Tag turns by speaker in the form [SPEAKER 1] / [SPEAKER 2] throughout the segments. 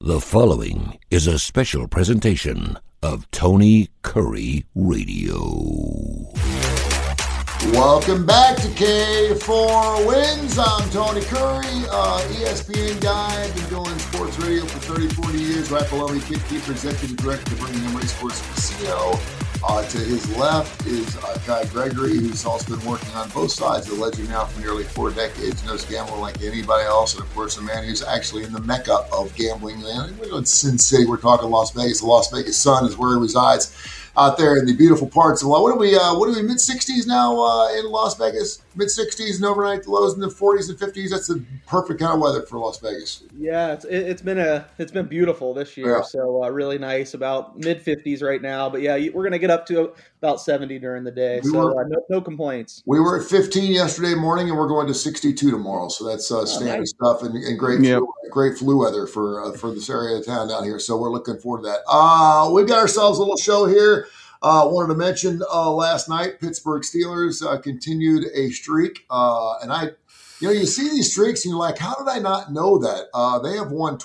[SPEAKER 1] The following is a special presentation of Tony Curry Radio.
[SPEAKER 2] Welcome back to K4 Wins. I'm Tony Curry, ESPN guy. I've been doing sports radio for 30, 40 years. Right below me, Kid Keeper, Executive Director of Birmingham Racecourse Casino. To his left is Guy Gregory, who's also been working on both sides of the ledger now for nearly 4 decades. Knows gambling like anybody else. And, of course, a man who's actually in the mecca of gambling. And we're in Sin City. We're talking Las Vegas. The Las Vegas Sun is where he resides out there in the beautiful parts of what are we mid-60s now in Las Vegas? Mid-60s and overnight lows in the 40s and 50s. That's the perfect kind of weather for Las Vegas.
[SPEAKER 3] Yeah, it's been beautiful this year. Yeah. So really nice, about mid-50s right now. But yeah, we're gonna get up to about 70 during the day. No complaints.
[SPEAKER 2] We were at 15 yesterday morning, and we're going to 62 tomorrow. So that's standard nice stuff and great flu weather for this area of town down here. So we're looking forward to that. We've got ourselves a little show here. Wanted to mention last night, Pittsburgh Steelers continued a streak. And you see these streaks and you're like, how did I not know that? They have won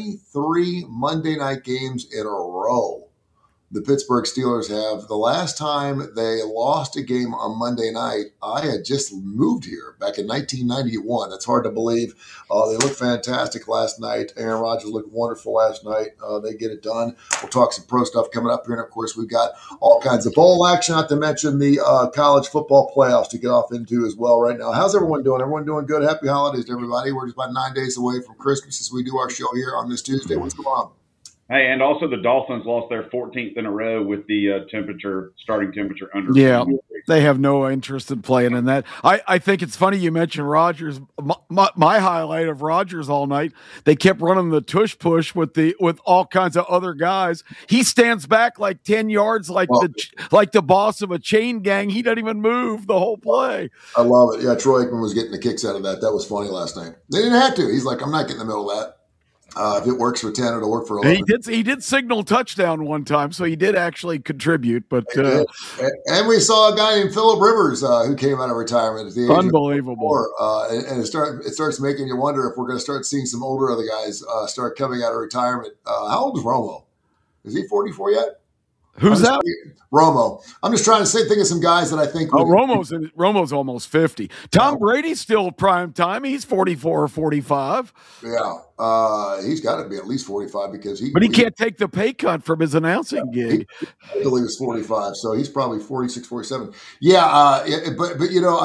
[SPEAKER 2] 23 Monday night games in a row. The Pittsburgh Steelers have. The last time they lost a game on Monday night, I had just moved here back in 1991. That's hard to believe. They looked fantastic last night. Aaron Rodgers looked wonderful last night. They get it done. We'll talk some pro stuff coming up here. And, of course, we've got all kinds of bowl action, not to mention the college football playoffs to get off into as well right now. How's everyone doing? Everyone doing good? Happy holidays to everybody. We're just about 9 days away from Christmas as we do our show here on this Tuesday. What's going on?
[SPEAKER 4] Hey, and also the Dolphins lost their 14th in a row with the starting temperature under.
[SPEAKER 5] Yeah, they have no interest in playing in that. I think it's funny you mentioned Rodgers. My highlight of Rodgers all night, they kept running the tush push with all kinds of other guys. He stands back like 10 yards like the boss of a chain gang. He doesn't even move the whole play.
[SPEAKER 2] I love it. Yeah, Troy Aikman was getting the kicks out of that. That was funny last night. They didn't have to. He's like, I'm not getting in the middle of that. If it works for 10, it'll work for 11.
[SPEAKER 5] He did signal touchdown one time, so he did actually contribute. But
[SPEAKER 2] and we saw a guy named Phillip Rivers who came out of retirement at the age
[SPEAKER 5] unbelievable.
[SPEAKER 2] And it starts making you wonder if we're going to start seeing some older other guys start coming out of retirement. How old is Romo? Is he 44 yet?
[SPEAKER 5] Who's that?
[SPEAKER 2] Romo. I'm just trying to think of some guys that I think.
[SPEAKER 5] Romo's almost 50. Tom Brady's still prime time. He's 44 or 45.
[SPEAKER 2] Yeah. He's got to be at least 45 because he
[SPEAKER 5] can't take the pay cut from his announcing gig.
[SPEAKER 2] He was 45, so he's probably 46, 47. Yeah, but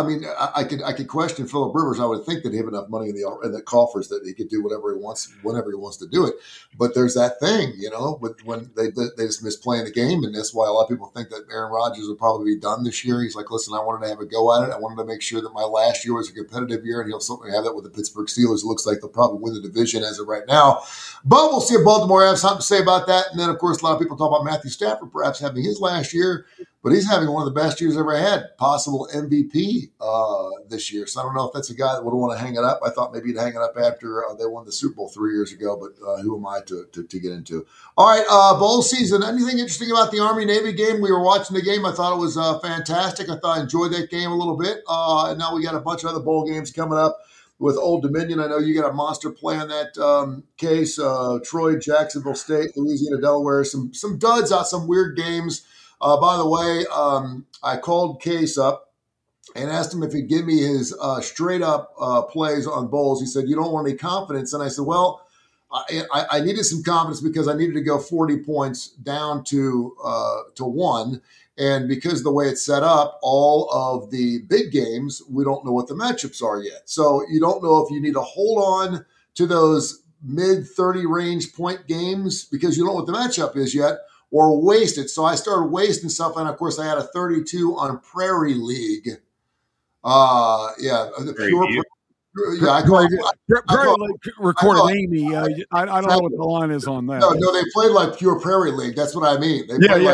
[SPEAKER 2] I could question Phillip Rivers. I would think that he have enough money in the coffers that he could do whatever he wants whenever he wants to do it. But there's that thing, when they just miss playing the game, and that's why a lot of people think that Aaron Rodgers will probably be done this year. He's like, listen, I wanted to have a go at it. I wanted to make sure that my last year was a competitive year, and he'll certainly have that with the Pittsburgh Steelers. It looks like they'll probably win the division as of right now. But we'll see if Baltimore has something to say about that. And then, of course, a lot of people talk about Matthew Stafford perhaps having his last year, but he's having one of the best years ever had, possible MVP this year. So I don't know if that's a guy that would want to hang it up. I thought maybe he'd hang it up after they won the Super Bowl 3 years ago, but who am I to get into? All right, bowl season. Anything interesting about the Army-Navy game? We were watching the game. I thought it was fantastic. I thought I enjoyed that game a little bit. And now we got a bunch of other bowl games coming up with Old Dominion. I know you got a monster play on that case. Troy, Jacksonville State, Louisiana, Delaware. Some duds out, some weird games. By the way, I called Case up and asked him if he'd give me his straight-up plays on bowls. He said, you don't want any confidence. And I said, well, I needed some confidence because I needed to go 40 points down to 1. And because of the way it's set up, all of the big games, we don't know what the matchups are yet. So you don't know if you need to hold on to those mid-30 range point games because you don't know what the matchup is yet, or waste it. So I started wasting stuff. And, of course, I had a 32 on Prairie League.
[SPEAKER 5] Recorded Amy. I don't know what the line is on that.
[SPEAKER 2] No, they played like pure Prairie League. That's what I mean.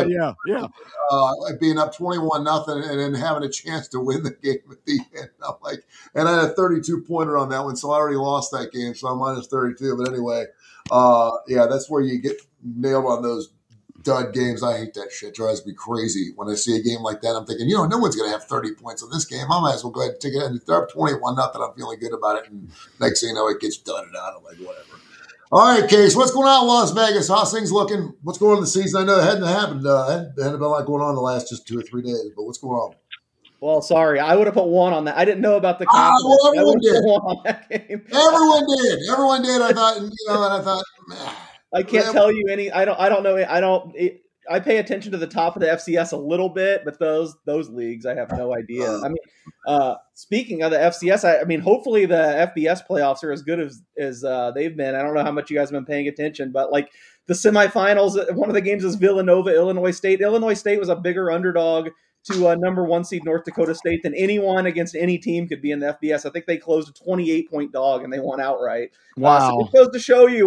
[SPEAKER 2] Being up 21-0 and then having a chance to win the game at the end. I'm like, and I had a 32-pointer on that one, so I already lost that game. So I'm minus 32. But anyway, that's where you get nailed on those dud games. I hate that shit. It drives me crazy when I see a game like that. I'm thinking, no one's going to have 30 points in this game. I might as well go ahead and take it. And if they're up 21-0, I'm feeling good about it. And next thing you know, it gets dudded out. I'm like, whatever. All right, Case, what's going on in Las Vegas? How's things looking? What's going on in the season? I know it hadn't happened. Hadn't been a lot going on in the last just 2 or 3 days, but what's going on?
[SPEAKER 3] Well, sorry, I would have put 1 on that. I didn't know about the
[SPEAKER 2] well, everyone did.
[SPEAKER 3] 1 on that game.
[SPEAKER 2] Everyone did. I thought, and I thought,
[SPEAKER 3] I can't tell you any. I don't know. I pay attention to the top of the FCS a little bit, but those leagues, I have no idea. I mean, speaking of the FCS, I mean, hopefully the FBS playoffs are as good as they've been. I don't know how much you guys have been paying attention, but like the semifinals, one of the games is Villanova, Illinois State. Illinois State was a bigger underdog to number 1 seed North Dakota State than anyone against any team could be in the FBS. I think they closed a 28-point dog and they won outright.
[SPEAKER 5] Wow.
[SPEAKER 3] So it goes to show you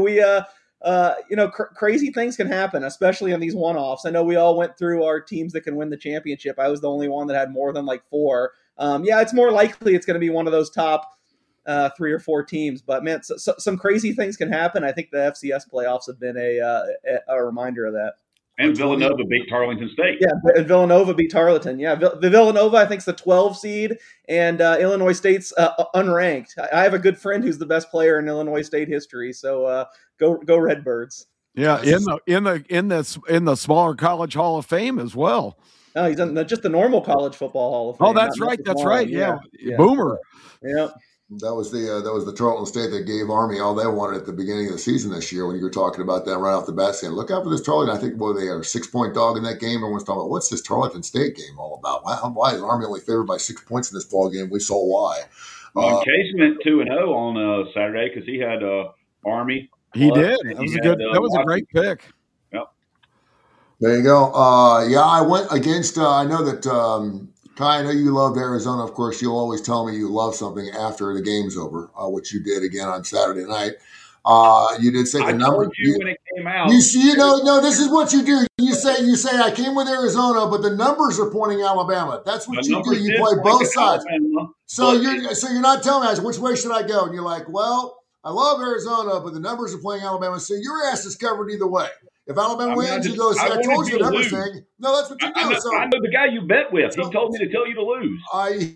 [SPEAKER 3] crazy things can happen, especially on these one-offs. I know we all went through our teams that can win the championship. I was the only one that had more than like 4. It's more likely it's going to be one of those top 3 or 4 teams. But man, some crazy things can happen. I think the FCS playoffs have been a reminder of that.
[SPEAKER 4] And Villanova beat Tarleton State.
[SPEAKER 3] Yeah, and Villanova beat Tarleton. Yeah, Villanova, I think, is the 12 seed, and Illinois State's unranked. I have a good friend who's the best player in Illinois State history, so go Redbirds.
[SPEAKER 5] Yeah, in the smaller college Hall of Fame as well.
[SPEAKER 3] No, he's in just the normal college football Hall of Fame.
[SPEAKER 5] Oh, that's right. That's right. Yeah. Boomer.
[SPEAKER 3] Yeah.
[SPEAKER 2] That was the Tarleton State that gave Army all they wanted at the beginning of the season this year. When you were talking about that right off the bat, saying, "Look out for this Tarleton." I think they are a 6-point dog in that game. Everyone's talking about what's this Tarleton State game all about? Why is Army only favored by 6 points in this ball game? We saw why.
[SPEAKER 4] Case went 2-0 on Saturday because he had Army.
[SPEAKER 5] He did. That was that was a great pick.
[SPEAKER 4] Yep.
[SPEAKER 2] There you go. I went against. I know that. Kai, I know you loved Arizona. Of course, you'll always tell me you love something after the game's over, which you did again on Saturday night. You did say the number.
[SPEAKER 4] Told you when it came out.
[SPEAKER 2] No. This is what you do. You say I came with Arizona, but the numbers are pointing Alabama. That's what you do. You play both sides.
[SPEAKER 4] Alabama,
[SPEAKER 2] so you're not telling me which way should I go, and you're like, well, I love Arizona, but the numbers are playing Alabama. So your ass is covered either way. If Alabama wins, you go, I told you the numbers thing. No, that's what you do.
[SPEAKER 4] I know the guy you bet with. He told me to tell you to lose.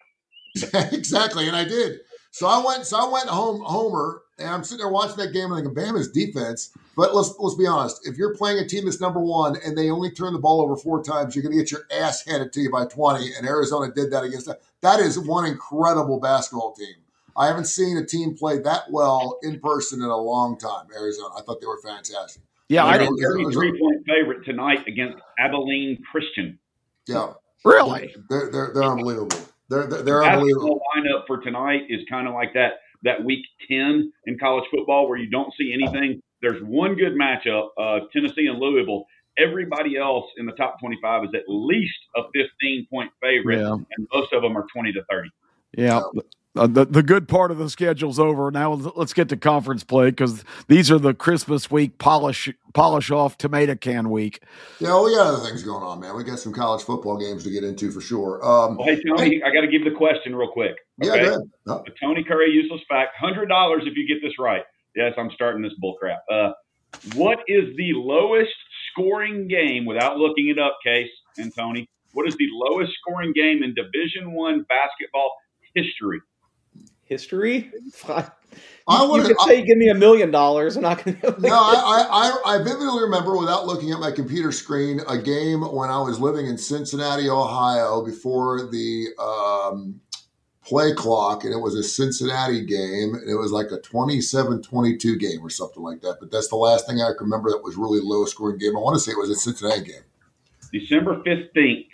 [SPEAKER 2] Exactly, and I did. So I went homer, and I'm sitting there watching that game and thinking, Bama's defense. But let's be honest. If you're playing a team that's number 1 and they only turn the ball over 4 times, you're going to get your ass handed to you by 20. And Arizona did that against that. That is one incredible basketball team. I haven't seen a team play that well in person in a long time. Arizona. I thought they were fantastic.
[SPEAKER 5] Yeah,
[SPEAKER 4] they're a 33-point favorite tonight against Abilene Christian.
[SPEAKER 2] Yeah,
[SPEAKER 5] really,
[SPEAKER 2] they're unbelievable. They're
[SPEAKER 4] The
[SPEAKER 2] unbelievable.
[SPEAKER 4] lineup for tonight is kind of like that week 10 in college football where you don't see anything. There's one good matchup, Tennessee and Louisville. Everybody else in the top 25 is at least a 15-point favorite, and most of them are 20 to 30.
[SPEAKER 5] Yeah. The good part of the schedule's over. Now let's get to conference play because these are the Christmas week polish off tomato can week.
[SPEAKER 2] Yeah, we got other things going on, man. We got some college football games to get into for sure.
[SPEAKER 4] Hey, Tony, I got to give the question real quick. Okay?
[SPEAKER 2] Yeah, go ahead. No.
[SPEAKER 4] The Tony Curry useless fact, $100 if you get this right. Yes, I'm starting this bull crap. What is the lowest scoring game, without looking it up, Case and Tony, what is the lowest scoring game in Division I basketball history?
[SPEAKER 3] History? You
[SPEAKER 2] could
[SPEAKER 3] say give me $1 million. I'm not going to.
[SPEAKER 2] No, I vividly remember, without looking at my computer screen, a game when I was living in Cincinnati, Ohio, before the play clock, and it was a Cincinnati game, and it was like a 27-22 game or something like that. But that's the last thing I can remember that was really low scoring game. I want to say it was a Cincinnati game.
[SPEAKER 4] December 15th,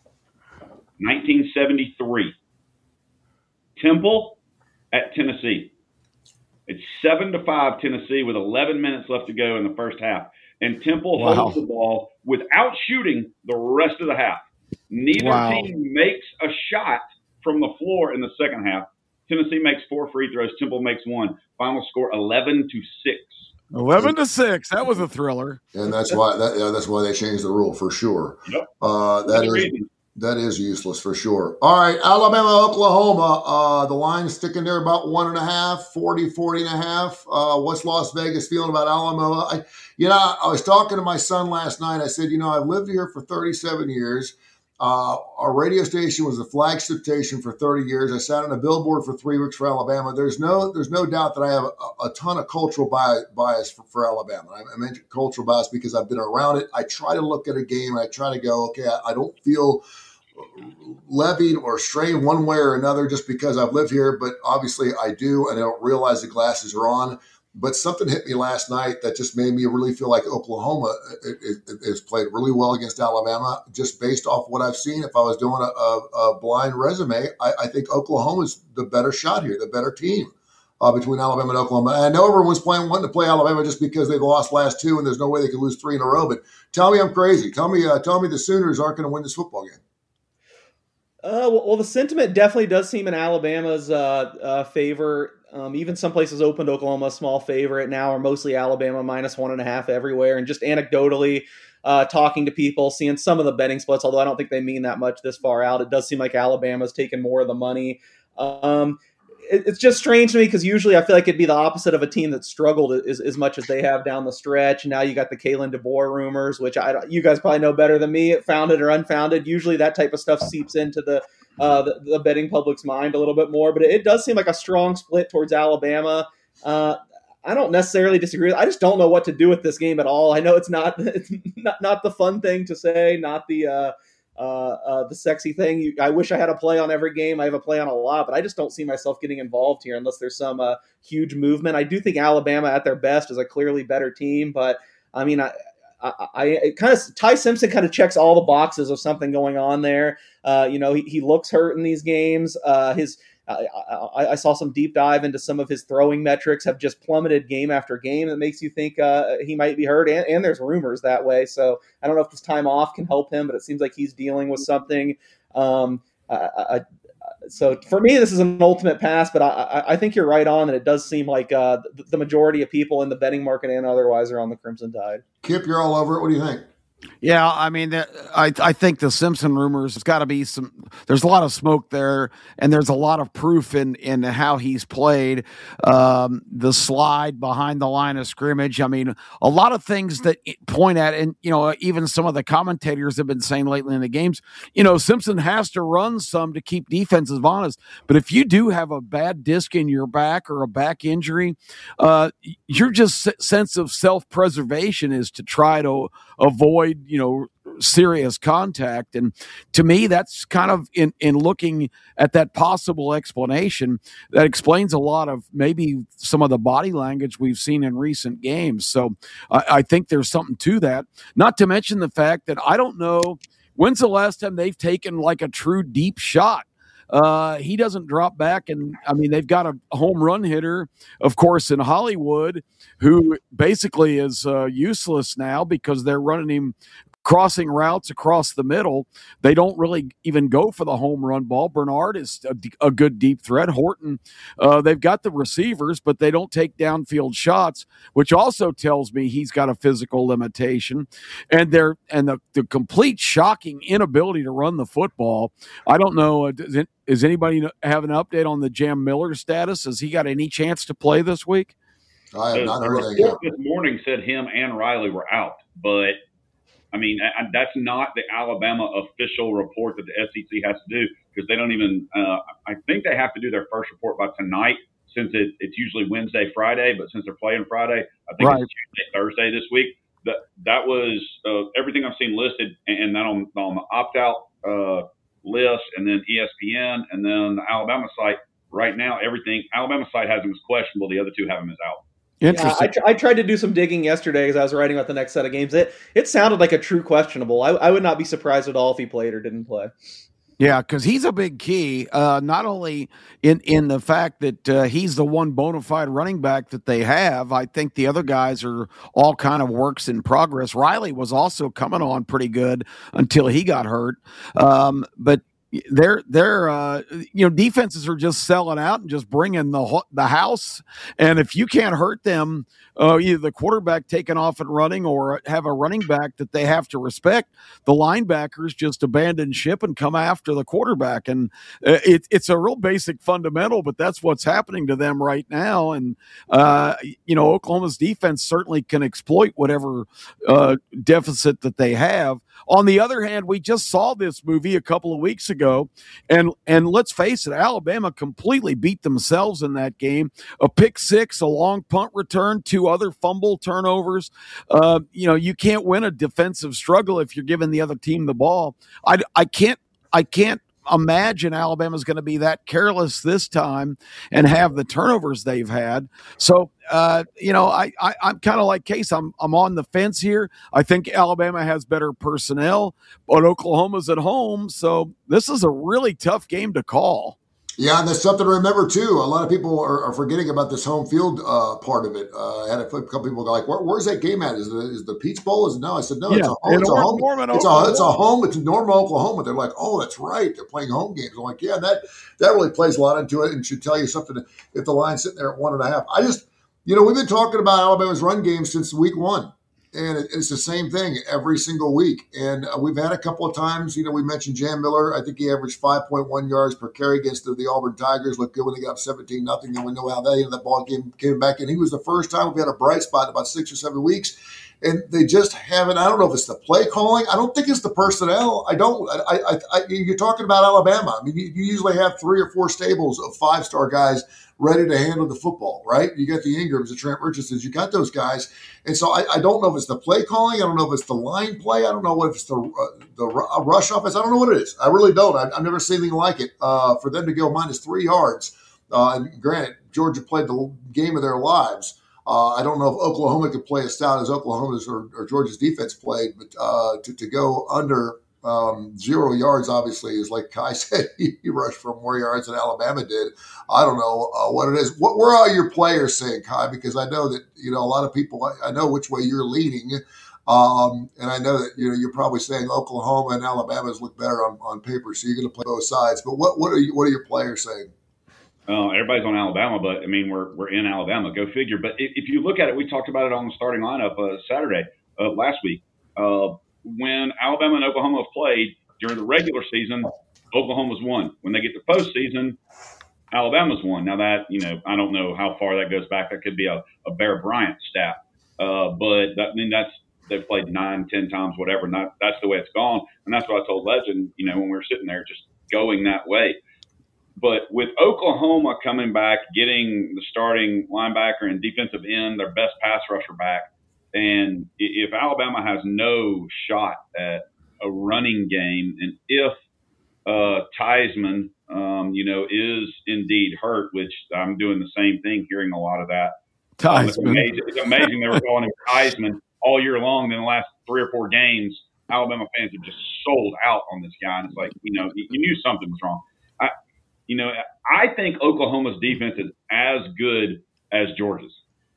[SPEAKER 4] 1973. Temple at Tennessee. It's 7-5 Tennessee with 11 minutes left to go in the first half. And Temple holds the ball without shooting the rest of the half. Neither team makes a shot from the floor in the second half. Tennessee makes 4 free throws. Temple makes 1. Final score 11-6.
[SPEAKER 5] 11-6. That was a thriller.
[SPEAKER 2] And that's why they changed the rule for sure.
[SPEAKER 4] Yep.
[SPEAKER 2] That is useless for sure. All right, Alabama, Oklahoma. The line's sticking there about 1.5, 40.5. What's Las Vegas feeling about Alabama? I was talking to my son last night. I said, I've lived here for 37 years. Our radio station was the flagship station for 30 years. I sat on a billboard for 3 weeks for Alabama. There's no doubt that I have a ton of cultural bias for Alabama. I mentioned cultural bias because I've been around it. I try to look at a game and I try to go, okay, I don't feel levied or strained one way or another just because I've lived here, but obviously I do, and I don't realize the glasses are on. But something hit me last night that just made me really feel like Oklahoma has played really well against Alabama, just based off what I've seen. If I was doing a blind resume, I think Oklahoma's the better shot here, the better team between Alabama and Oklahoma. And I know everyone's wanting to play Alabama just because they've lost last 2 and there's no way they could lose 3 in a row. But tell me I'm crazy. Tell me the Sooners aren't going to win this football game.
[SPEAKER 3] Well, the sentiment definitely does seem in Alabama's favor. Even some places opened Oklahoma a small favorite now, are mostly Alabama -1.5 everywhere. And just anecdotally talking to people, seeing some of the betting splits, although I don't think they mean that much this far out, it does seem like Alabama's taken more of the money. It's just strange to me because usually I feel like it'd be the opposite of a team that struggled as much as they have down the stretch. And now you got the Kalen DeBoer rumors, which you guys probably know better than me, founded or unfounded. Usually that type of stuff seeps into the betting public's mind a little bit more. But it does seem like a strong split towards Alabama. I don't necessarily disagree. I just don't know what to do with this game at all. I know it's not the fun thing to say, not the sexy thing. I wish I had a play on every game. I have a play on a lot, but I just don't see myself getting involved here unless there's some huge movement. I do think Alabama at their best is a clearly better team, but I mean, I kind of Ty Simpson kind of checks all the boxes of something going on there. He looks hurt in these games. I saw some deep dive into some of his throwing metrics have just plummeted game after game. That makes you think he might be hurt, and there's rumors that way. So I don't know if this time off can help him, but it seems like he's dealing with something. So for me, this is an ultimate pass, but I think you're right on, and it does seem like the majority of people in the betting market and otherwise are on the Crimson Tide.
[SPEAKER 2] Kip, you're all over it. What do you think?
[SPEAKER 5] Yeah, I mean, I think the Simpson rumors, there's got to be there's a lot of smoke there, and there's a lot of proof in how he's played. The slide behind the line of scrimmage. I mean, a lot of things that point at, and, even some of the commentators have been saying lately in the games, Simpson has to run some to keep defenses honest. But if you do have a bad disc in your back or a back injury, your just sense of self-preservation is to try to avoid serious contact. And to me, that's kind of in looking at that possible explanation, that explains a lot of maybe some of the body language we've seen in recent games. So I think there's something to that, not to mention the fact that I don't know when's the last time they've taken like a true deep shot. He doesn't drop back. And I mean, they've got a home run hitter, of course, in Hollywood, who basically is useless now because they're running him crossing routes across the middle. They don't really even go for the home run ball. Bernard is a good deep threat. Horton, they've got the receivers, but they don't take downfield shots, which also tells me he's got a physical limitation. And the complete shocking inability to run the football. I don't know. Does anybody have an update on the Jam Miller status? Has he got any chance to play this week?
[SPEAKER 2] I have not heard that
[SPEAKER 4] yet. This morning said him and Riley were out, but I mean, that's not the Alabama official report that the SEC has to do, because they don't even I think they have to do their first report by tonight, since it's usually Wednesday, Friday, but since they're playing Friday, I think it's Tuesday, Thursday this week. That was everything I've seen listed, and then on the opt-out list, and then ESPN, and then the Alabama site. Right now, everything Alabama site has him as questionable. The other two have him as out.
[SPEAKER 3] Interesting. Yeah, I tried to do some digging yesterday as I was writing about the next set of games. It sounded like a true questionable. I would not be surprised at all if he played or didn't play.
[SPEAKER 5] Yeah, because he's a big key, not only in the fact that he's the one bona fide running back that they have. I think the other guys are all kind of works in progress. Riley was also coming on pretty good until he got hurt. But their defenses are just selling out and just bringing the house. And if you can't hurt them, either the quarterback taking off and running or have a running back that they have to respect, the linebackers just abandon ship and come after the quarterback. And it's a real basic fundamental, but that's what's happening to them right now. And Oklahoma's defense certainly can exploit whatever deficit that they have. On the other hand, we just saw this movie a couple of weeks ago, and let's face it, Alabama completely beat themselves in that game. A pick six, a long punt return, 2 other fumble turnovers. You can't win a defensive struggle if you're giving the other team the ball. I can't imagine Alabama's going to be that careless this time and have the turnovers they've had. So, I'm kind of like Case. I'm on the fence here. I think Alabama has better personnel, but Oklahoma's at home. So this is a really tough game to call.
[SPEAKER 2] Yeah, and there's something to remember, too. A lot of people are forgetting about this home field part of it. I had a couple people go like, where's that game at? Is the Peach Bowl? No. I said, no, it's a home. It's a home. It's Norman, Oklahoma. They're like, oh, that's right. They're playing home games. I'm like, yeah, that really plays a lot into it and should tell you something if the line's sitting there at 1.5. We've been talking about Alabama's run game since week 1. And it's the same thing every single week. And we've had a couple of times, we mentioned Jam Miller. I think he averaged 5.1 yards per carry against the Auburn Tigers. Looked good when they got up 17-0. Then we know how that ball game came back. And he was the first time we had a bright spot in about 6 or 7 weeks. And they just haven't. I don't know if it's the play calling. I don't think it's the personnel. You're talking about Alabama. I mean, you usually have 3 or 4 stables of 5-star guys ready to handle the football, right? You got the Ingrams, the Trent Richardsons, you got those guys. And so I don't know if it's the play calling. I don't know if it's the line play. I don't know if it's the rush offense. I don't know what it is. I really don't. I've never seen anything like it. For them to go minus 3 yards, and granted, Georgia played the game of their lives. I don't know if Oklahoma could play as stout as Oklahoma's or Georgia's defense played, but to go under 0 yards, obviously, is like Kai said, he rushed for more yards than Alabama did. I don't know what it is. Where are your players saying, Kai? Because I know that, a lot of people, I know which way you're leaning. And I know that, you're probably saying Oklahoma and Alabama's look better on paper. So you're going to play both sides. But what are your players saying?
[SPEAKER 4] Everybody's on Alabama, but I mean, we're in Alabama. Go figure. But if you look at it, we talked about it on the starting lineup Saturday last week. When Alabama and Oklahoma have played during the regular season, Oklahoma's won. When they get to postseason, Alabama's won. Now that, I don't know how far that goes back. That could be a Bear Bryant stat. But they've played 9, 10 times, whatever. And that's the way it's gone. And that's what I told Legend, when we were sitting there just going that way. But with Oklahoma coming back, getting the starting linebacker and defensive end, their best pass rusher back, and if Alabama has no shot at a running game, and if Theismann, is indeed hurt, which I'm doing the same thing, hearing a lot of that. It's amazing they were calling him Theismann all year long. In the last 3 or 4 games, Alabama fans have just sold out on this guy. And it's like, you knew something was wrong. I think Oklahoma's defense is as good as Georgia's,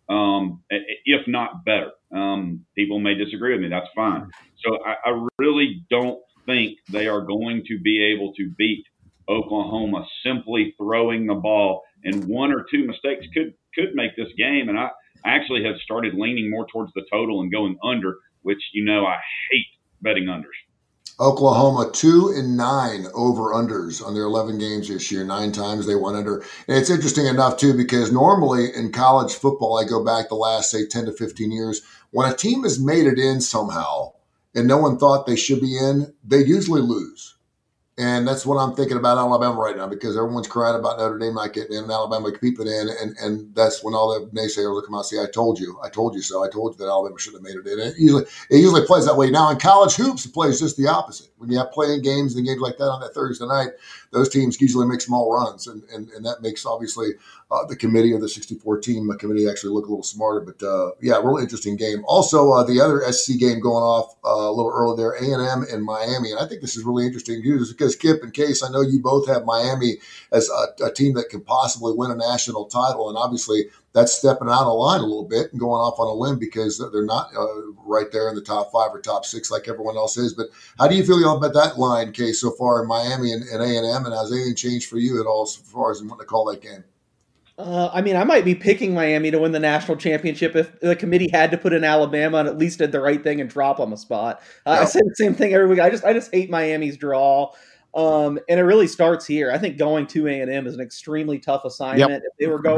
[SPEAKER 4] if not better. People may disagree with me. That's fine. So I really don't think they are going to be able to beat Oklahoma simply throwing the ball. And 1 or 2 mistakes could make this game. And I actually have started leaning more towards the total and going under, which, I hate betting unders.
[SPEAKER 2] Oklahoma 2-9 over-unders on their 11 games this year. 9 times they went under. And it's interesting enough, too, because normally in college football, I go back the last, say, 10 to 15 years, when a team has made it in somehow and no one thought they should be in, they usually lose. And that's what I'm thinking about Alabama right now, because everyone's crying about Notre Dame not getting in and Alabama keeping in. And that's when all the naysayers will come out and say, I told you so. I told you that Alabama should have made it in. And it usually plays that way. Now in college hoops, it plays just the opposite. When you have playing games and games like that on that Thursday night, those teams usually make small runs. And that makes, obviously, the committee or the 64-team committee actually look a little smarter. But, real interesting game. Also, the other SEC game going off a little early there, A&M and Miami. And I think this is really interesting because Kip and Case, I know you both have Miami as a team that can possibly win a national title. And obviously, that's stepping out of line a little bit and going off on a limb because they're not right there in the top 5 or top 6 like everyone else is. But how do you feel about that line, Case, so far in Miami and A&M? And has anything changed for you at all as far as what to call that game?
[SPEAKER 3] I mean, I might be picking Miami to win the national championship if the committee had to put in Alabama and at least did the right thing and drop them a spot. I say the same thing every week. I just hate Miami's draw. And it really starts here. I think going to A&M is an extremely tough assignment. Yep.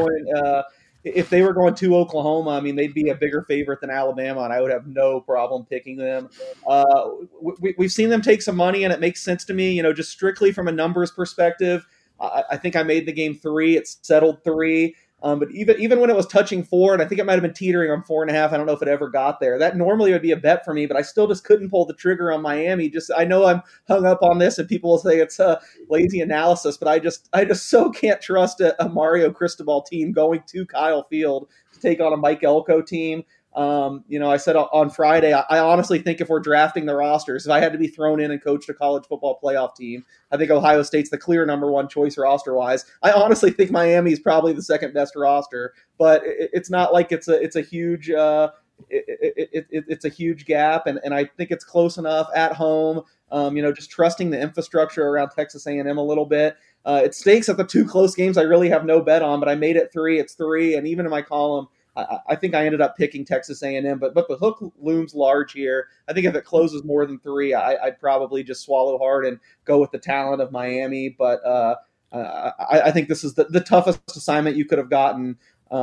[SPEAKER 3] If they were going to Oklahoma, I mean, they'd be a bigger favorite than Alabama, and I would have no problem picking them. We've seen them take some money, and it makes sense to me. Just strictly from a numbers perspective, I think I made the game 3. It's settled 3. But even when it was touching 4, and I think it might have been teetering on 4.5, I don't know if it ever got there. That normally would be a bet for me, but I still just couldn't pull the trigger on Miami. I know I'm hung up on this, and people will say it's a lazy analysis, but I just so can't trust a Mario Cristobal team going to Kyle Field to take on a Mike Elko team. I said on Friday, I honestly think if we're drafting the rosters, if I had to be thrown in and coached a college football playoff team, I think Ohio State's the clear number 1 choice roster-wise. I honestly think Miami is probably the second best roster, but it's not like it's a huge it's a huge gap, and I think it's close enough at home. Just trusting the infrastructure around Texas A&M a little bit. It stinks at the 2 close games I really have no bet on, but I made it 3. It's 3, and even in my column, I think I ended up picking Texas A&M, but the hook looms large here. I think if it closes more than 3, I'd probably just swallow hard and go with the talent of Miami. But I think this is the toughest assignment you could have gotten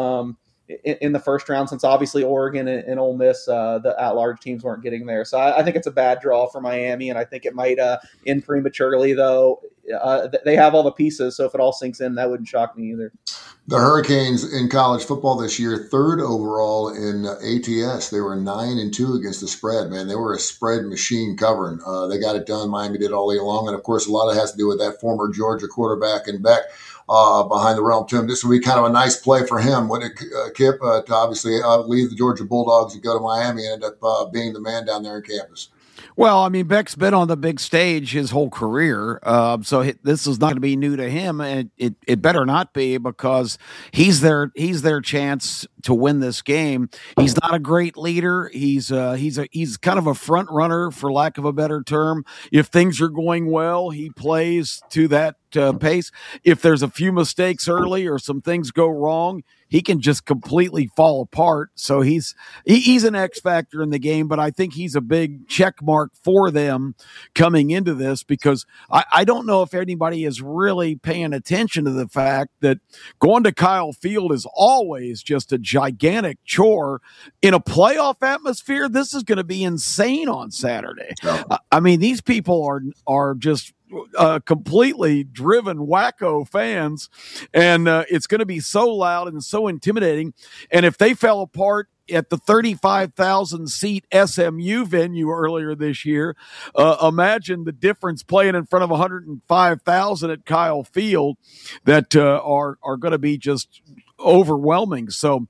[SPEAKER 3] in the first round, since obviously Oregon and Ole Miss, the at-large teams, weren't getting there. So I think it's a bad draw for Miami, and I think it might end prematurely, though. They have all the pieces, so if it all sinks in, that wouldn't shock me either.
[SPEAKER 2] The Hurricanes in college football this year, 3rd overall in ATS. They were 9-2 against the spread, man. They were a spread machine covering. They got it done. Miami did all day long. And, of course, a lot of it has to do with that former Georgia quarterback and Beck behind the realm to him. This would be kind of a nice play for him, wouldn't it, Kip, to obviously leave the Georgia Bulldogs and go to Miami and end up being the man down there on campus.
[SPEAKER 5] Well, I mean, Beck's been on the big stage his whole career, so this is not going to be new to him, and it better not be, because he's their chance to win this game. He's not a great leader. He's kind of a front runner, for lack of a better term. If things are going well, he plays to that pace. If there's a few mistakes early or some things go wrong, he can just completely fall apart. So he's an X factor in the game, but I think he's a big check mark for them coming into this, because I don't know if anybody is really paying attention to the fact that going to Kyle Field is always just a gigantic chore. In a playoff atmosphere, this is going to be insane on Saturday. I mean, these people are just completely driven wacko fans, and it's going to be so loud and so intimidating. And if they fell apart at the 35,000 seat SMU venue earlier this year, imagine the difference playing in front of 105,000 at Kyle Field that are going to be just overwhelming. So,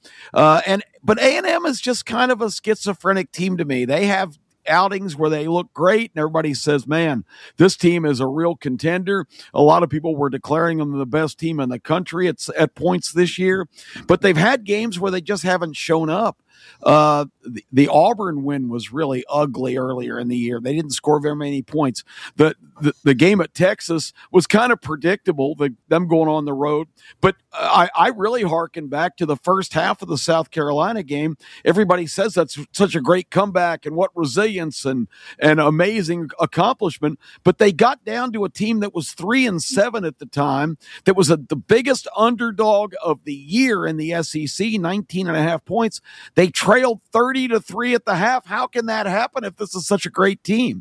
[SPEAKER 5] but A&M is just kind of a schizophrenic team to me. They have outings where they look great and everybody says, man, this team is a real contender. A lot of people were declaring them the best team in the country at points this year, but they've had games where they just haven't shown up. The Auburn win was really ugly earlier in the year. They didn't score very many points. The game at Texas was kind of predictable, them going on the road. But I really hearken back to the first half of the South Carolina game. Everybody says that's such a great comeback and what resilience and amazing accomplishment. But they got down to a team that was 3-7 at the time, that was the biggest underdog of the year in the SEC, 19.5 points. They trailed 30-3 at the half. How can that happen if this is such a great team?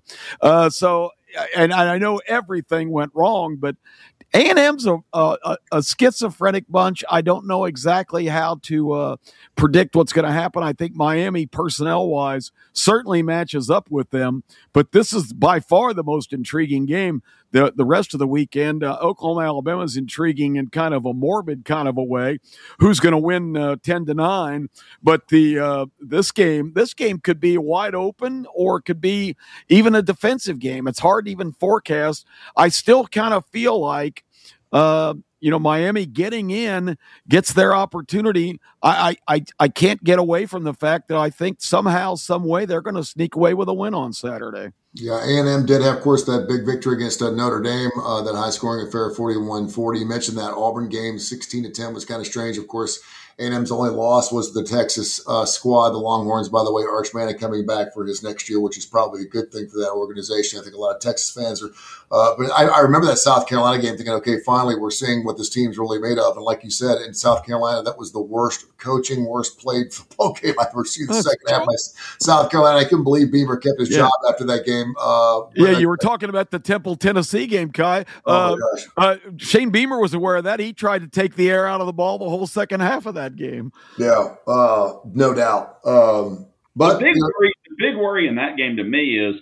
[SPEAKER 5] And I know everything went wrong, but A&M's a schizophrenic bunch. I don't know exactly how to predict what's going to happen. I think Miami, personnel-wise, certainly matches up with them, but this is by far the most intriguing game. The rest of the weekend, Oklahoma, Alabama is intriguing in kind of a morbid kind of a way. Who's going to win 10-9? But this game could be wide open, or it could be even a defensive game. It's hard to even forecast. I still kind of feel like Miami getting in gets their opportunity. I can't get away from the fact that I think somehow, some way, they're going to sneak away with a win on Saturday.
[SPEAKER 2] Yeah, A&M did have, of course, that big victory against Notre Dame, that high-scoring affair, 41-40. You mentioned that Auburn game, 16-10, was kind of strange. Of course, A&M's only loss was the Texas squad. The Longhorns, by the way, Arch Manning coming back for his next year, which is probably a good thing for that organization. I think a lot of Texas fans are. But I remember that South Carolina game thinking, okay, finally we're seeing what this team's really made of. And like you said, in South Carolina, that was the worst coaching, worst played football game I've ever seen. The second half by South Carolina. I couldn't believe Beamer kept his job after that game.
[SPEAKER 5] You were talking about the Temple, Tennessee game, Kai. Shane Beamer was aware of that. He tried to take the air out of the ball the whole second half of that game.
[SPEAKER 2] Yeah, no doubt. But
[SPEAKER 4] the big worry in that game to me is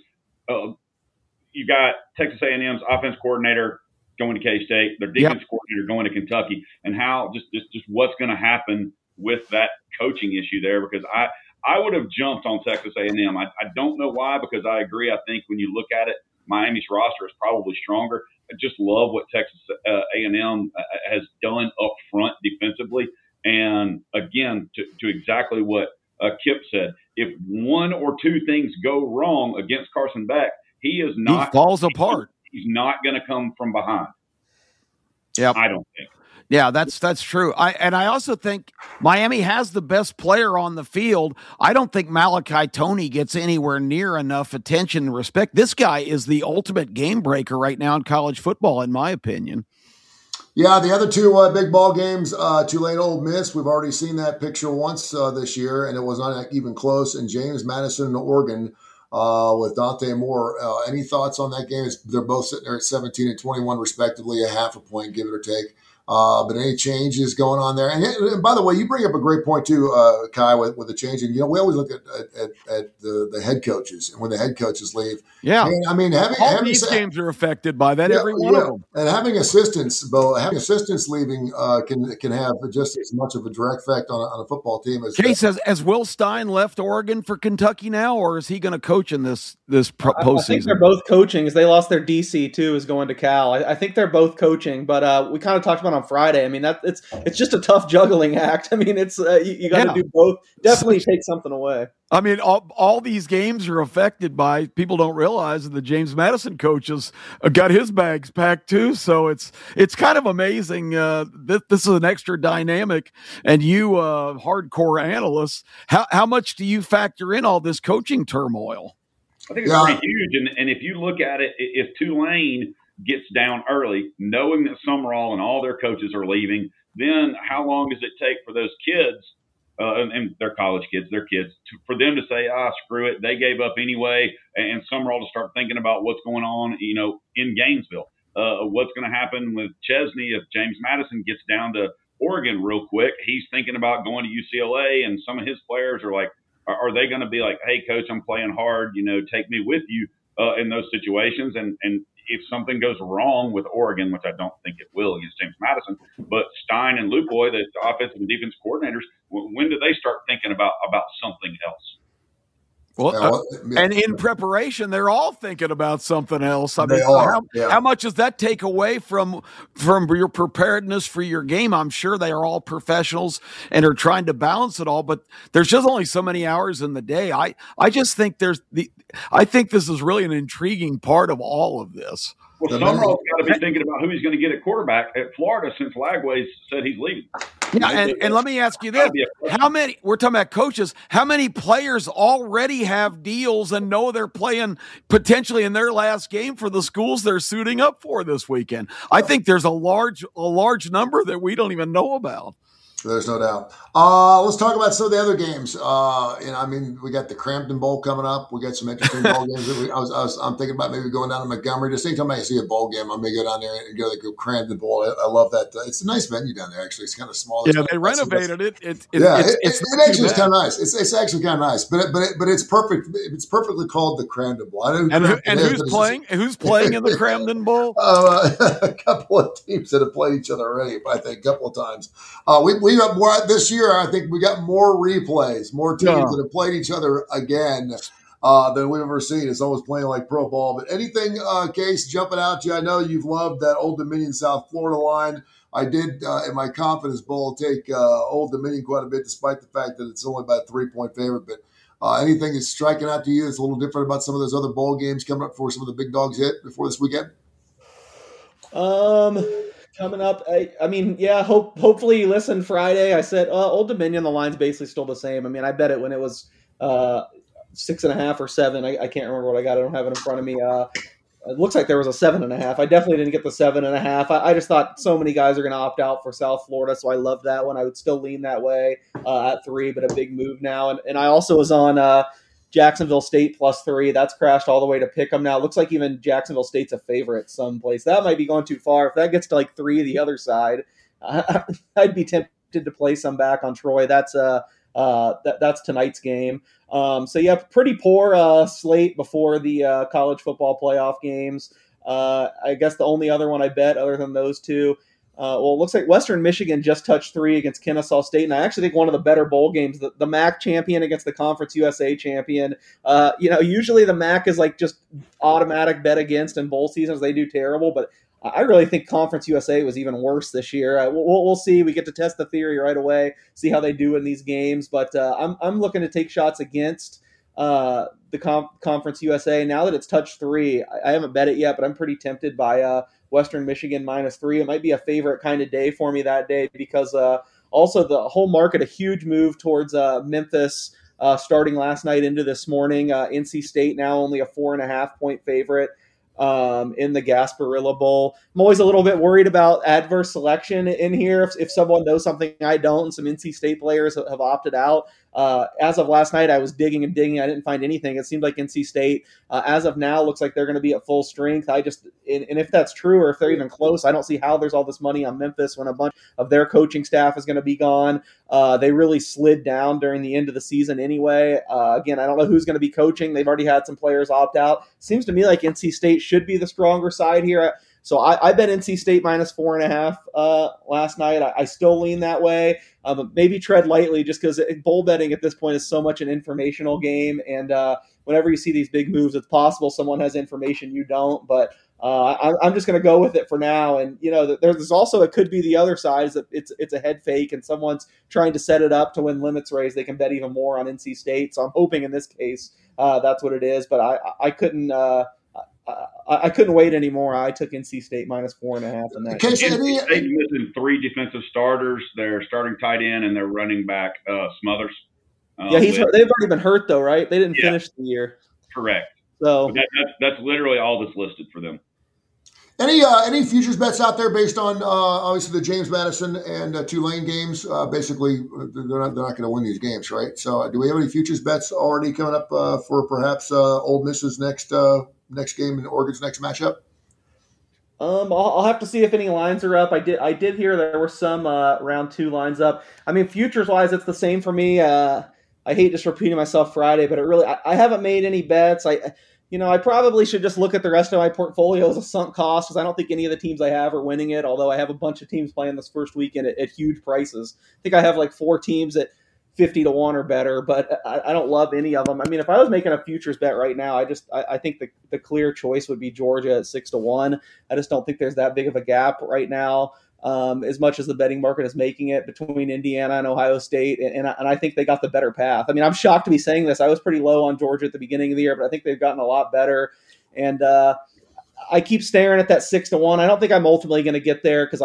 [SPEAKER 4] you got Texas A&M's offense coordinator going to K-State, their defense coordinator going to Kentucky, and how just what's going to happen with that coaching issue there, because I would have jumped on Texas A&M. I don't know why, because I agree. I think when you look at it, Miami's roster is probably stronger. I just love what Texas A&M has done up front defensively. And again, to exactly what Kip said, if one or two things go wrong against Carson Beck, he
[SPEAKER 5] falls apart.
[SPEAKER 4] He's not going to come from behind.
[SPEAKER 5] Yeah,
[SPEAKER 4] I don't think.
[SPEAKER 5] Yeah, that's true. I also think Miami has the best player on the field. I don't think Malachi Toney gets anywhere near enough attention and respect. This guy is the ultimate game breaker right now in college football, in my opinion.
[SPEAKER 2] Yeah, the other two big ball games, Tulane Ole Miss, we've already seen that picture once this year, and it was not even close. And James Madison, Oregon, with Dante Moore. Any thoughts on that game? They're both sitting there at 17 and 21, respectively, a half a point, give it or take. But any changes going on there? And by the way, you bring up a great point too, Kai, with the changing. We always look at the head coaches, and when the head coaches leave,
[SPEAKER 5] having
[SPEAKER 2] all
[SPEAKER 5] these games are affected by that. Every one of them,
[SPEAKER 2] and having assistants leaving can have just as much of a direct effect on a football team as.
[SPEAKER 5] Case has Will Stein left Oregon for Kentucky now, or is he going to coach in this postseason?
[SPEAKER 3] I think they're both coaching. As they lost their DC too, is going to Cal. I think they're both coaching, but we kind of talked about on Friday. I mean, it's just a tough juggling act. I mean, it's you got to do both. Definitely take something away.
[SPEAKER 5] I mean, all these games are affected by, people don't realize that the James Madison coaches got his bags packed too. So it's kind of amazing. This is an extra dynamic, and you hardcore analysts, how much do you factor in all this coaching turmoil?
[SPEAKER 4] I think it's pretty huge. And if you look at it, if Tulane gets down early, knowing that Summerall and all their coaches are leaving, then how long does it take for those kids, and they're college kids, for them to say, screw it, they gave up anyway, and Summerall to start thinking about what's going on, in Gainesville. What's going to happen with Chesney if James Madison gets down to Oregon real quick? He's thinking about going to UCLA, and some of his players are like, are they going to be like, hey, coach, I'm playing hard, take me with you in those situations? And if something goes wrong with Oregon, which I don't think it will against James Madison, but Stein and Lupoy, the offensive and defensive coordinators, when do they start thinking about something else?
[SPEAKER 5] Well, and in preparation, they're all thinking about something else. I mean, how much does that take away from your preparedness for your game? I'm sure they are all professionals and are trying to balance it all, but there's just only so many hours in the day. I just think I think this is really an intriguing part of all of this.
[SPEAKER 4] Well, Summerall's got to be thinking about who he's going to get at quarterback at Florida since Lagway said he's leaving.
[SPEAKER 5] Yeah, and let me ask you this. We're talking about coaches, how many players already have deals and know they're playing potentially in their last game for the schools they're suiting up for this weekend? I think there's a large number that we don't even know about.
[SPEAKER 2] There's no doubt. Let's talk about some of the other games. We got the Crampton Bowl coming up. We got some interesting bowl games. I'm thinking about maybe going down to Montgomery. Just anytime I see a bowl game, I may go down there and go to the Crampton Bowl. I love that. It's a nice venue down there, actually. It's kind of small.
[SPEAKER 5] Yeah, they renovated it.
[SPEAKER 2] It's actually kind of nice. It's actually kind of nice, but it's perfect. It's perfectly called the Crampton Bowl.
[SPEAKER 5] And who's playing? Who's playing in the Crampton Bowl?
[SPEAKER 2] A couple of teams that have played each other already. I think a couple of times. We got more this year. I think we got more replays, more teams that have played each other again than we've ever seen. It's almost playing like pro ball. But anything, Case, jumping out to you? I know you've loved that Old Dominion South Florida line. I did in my confidence bowl take Old Dominion quite a bit, despite the fact that it's only about a 3-point favorite. But anything that's striking out to you that's a little different about some of those other bowl games coming up before some of the big dogs hit before this weekend?
[SPEAKER 3] Coming up, I mean, yeah. Hopefully you listen Friday. I said Old Dominion. The line's basically still the same. I mean, I bet it when it was 6.5 or 7. I can't remember what I got. I don't have it in front of me. It looks like there was a 7.5. I definitely didn't get the 7.5. I just thought so many guys are going to opt out for South Florida, so I love that one. I would still lean that way at 3, but a big move now. And I also was on Jacksonville State +3. That's crashed all the way to pick 'em now. It looks like even Jacksonville State's a favorite someplace. That might be going too far. If that gets to like 3 the other side, I'd be tempted to play some back on Troy. That's tonight's game. So yeah, pretty poor slate before the college football playoff games. I guess the only other one I bet other than those two, well, it looks like Western Michigan just touched 3 against Kennesaw State, and I actually think one of the better bowl games, the MAC champion against the Conference USA champion. Usually the MAC is like just automatic bet against in bowl seasons. They do terrible, but I really think Conference USA was even worse this year. We'll see. We get to test the theory right away, see how they do in these games. But I'm looking to take shots against the Conference USA. Now that it's touched 3, I haven't bet it yet, but I'm pretty tempted by Western Michigan -3. It might be a favorite kind of day for me that day because also the whole market, a huge move towards Memphis starting last night into this morning. NC State now only a 4.5-point favorite in the Gasparilla Bowl. I'm always a little bit worried about adverse selection in here. If someone knows something I don't, and some NC State players have opted out. As of last night, I was digging and digging. I didn't find anything. It seemed like NC State, as of now, looks like they're going to be at full strength. And if that's true, or if they're even close, I don't see how there's all this money on Memphis when a bunch of their coaching staff is going to be gone. They really slid down during the end of the season anyway. Again, I don't know who's going to be coaching. They've already had some players opt out. Seems to me like NC State should be the stronger side here. So I bet NC State -4.5 last night. I still lean that way. Maybe tread lightly just because bowl betting at this point is so much an informational game. And whenever you see these big moves, it's possible someone has information you don't. But I'm just going to go with it for now. And, there's also, it could be the other side is that it's a head fake and someone's trying to set it up to win limits raise. They can bet even more on NC State. So I'm hoping in this case that's what it is. But I couldn't I couldn't wait anymore. I took NC State -4.5 in that.
[SPEAKER 4] NC State's missing 3 defensive starters. Their starting tight end and their running back Smothers.
[SPEAKER 3] Yeah, they've already been hurt though, right? They didn't finish the year.
[SPEAKER 4] Correct.
[SPEAKER 3] So
[SPEAKER 4] that's literally all that's listed for them.
[SPEAKER 2] Any futures bets out there based on obviously the James Madison and Tulane games? Basically, they're not going to win these games, right? So, do we have any futures bets already coming up for perhaps Ole Miss's next game and Oregon's next matchup?
[SPEAKER 3] I'll have to see if any lines are up. I did hear there were some round 2 lines up. I mean, futures wise, it's the same for me. I hate just repeating myself Friday, but I haven't made any bets. I probably should just look at the rest of my portfolio as a sunk cost because I don't think any of the teams I have are winning it, although I have a bunch of teams playing this first weekend at huge prices. I think I have like 4 teams at 50-1 or better, but I don't love any of them. I mean, if I was making a futures bet right now, I think the clear choice would be Georgia at 6-1. I just don't think there's that big of a gap right now. As much as the betting market is making it between Indiana and Ohio State, and I think they got the better path. I mean, I'm shocked to be saying this. I was pretty low on Georgia at the beginning of the year, but I think they've gotten a lot better. And I keep staring at that 6-1. I don't think I'm ultimately going to get there because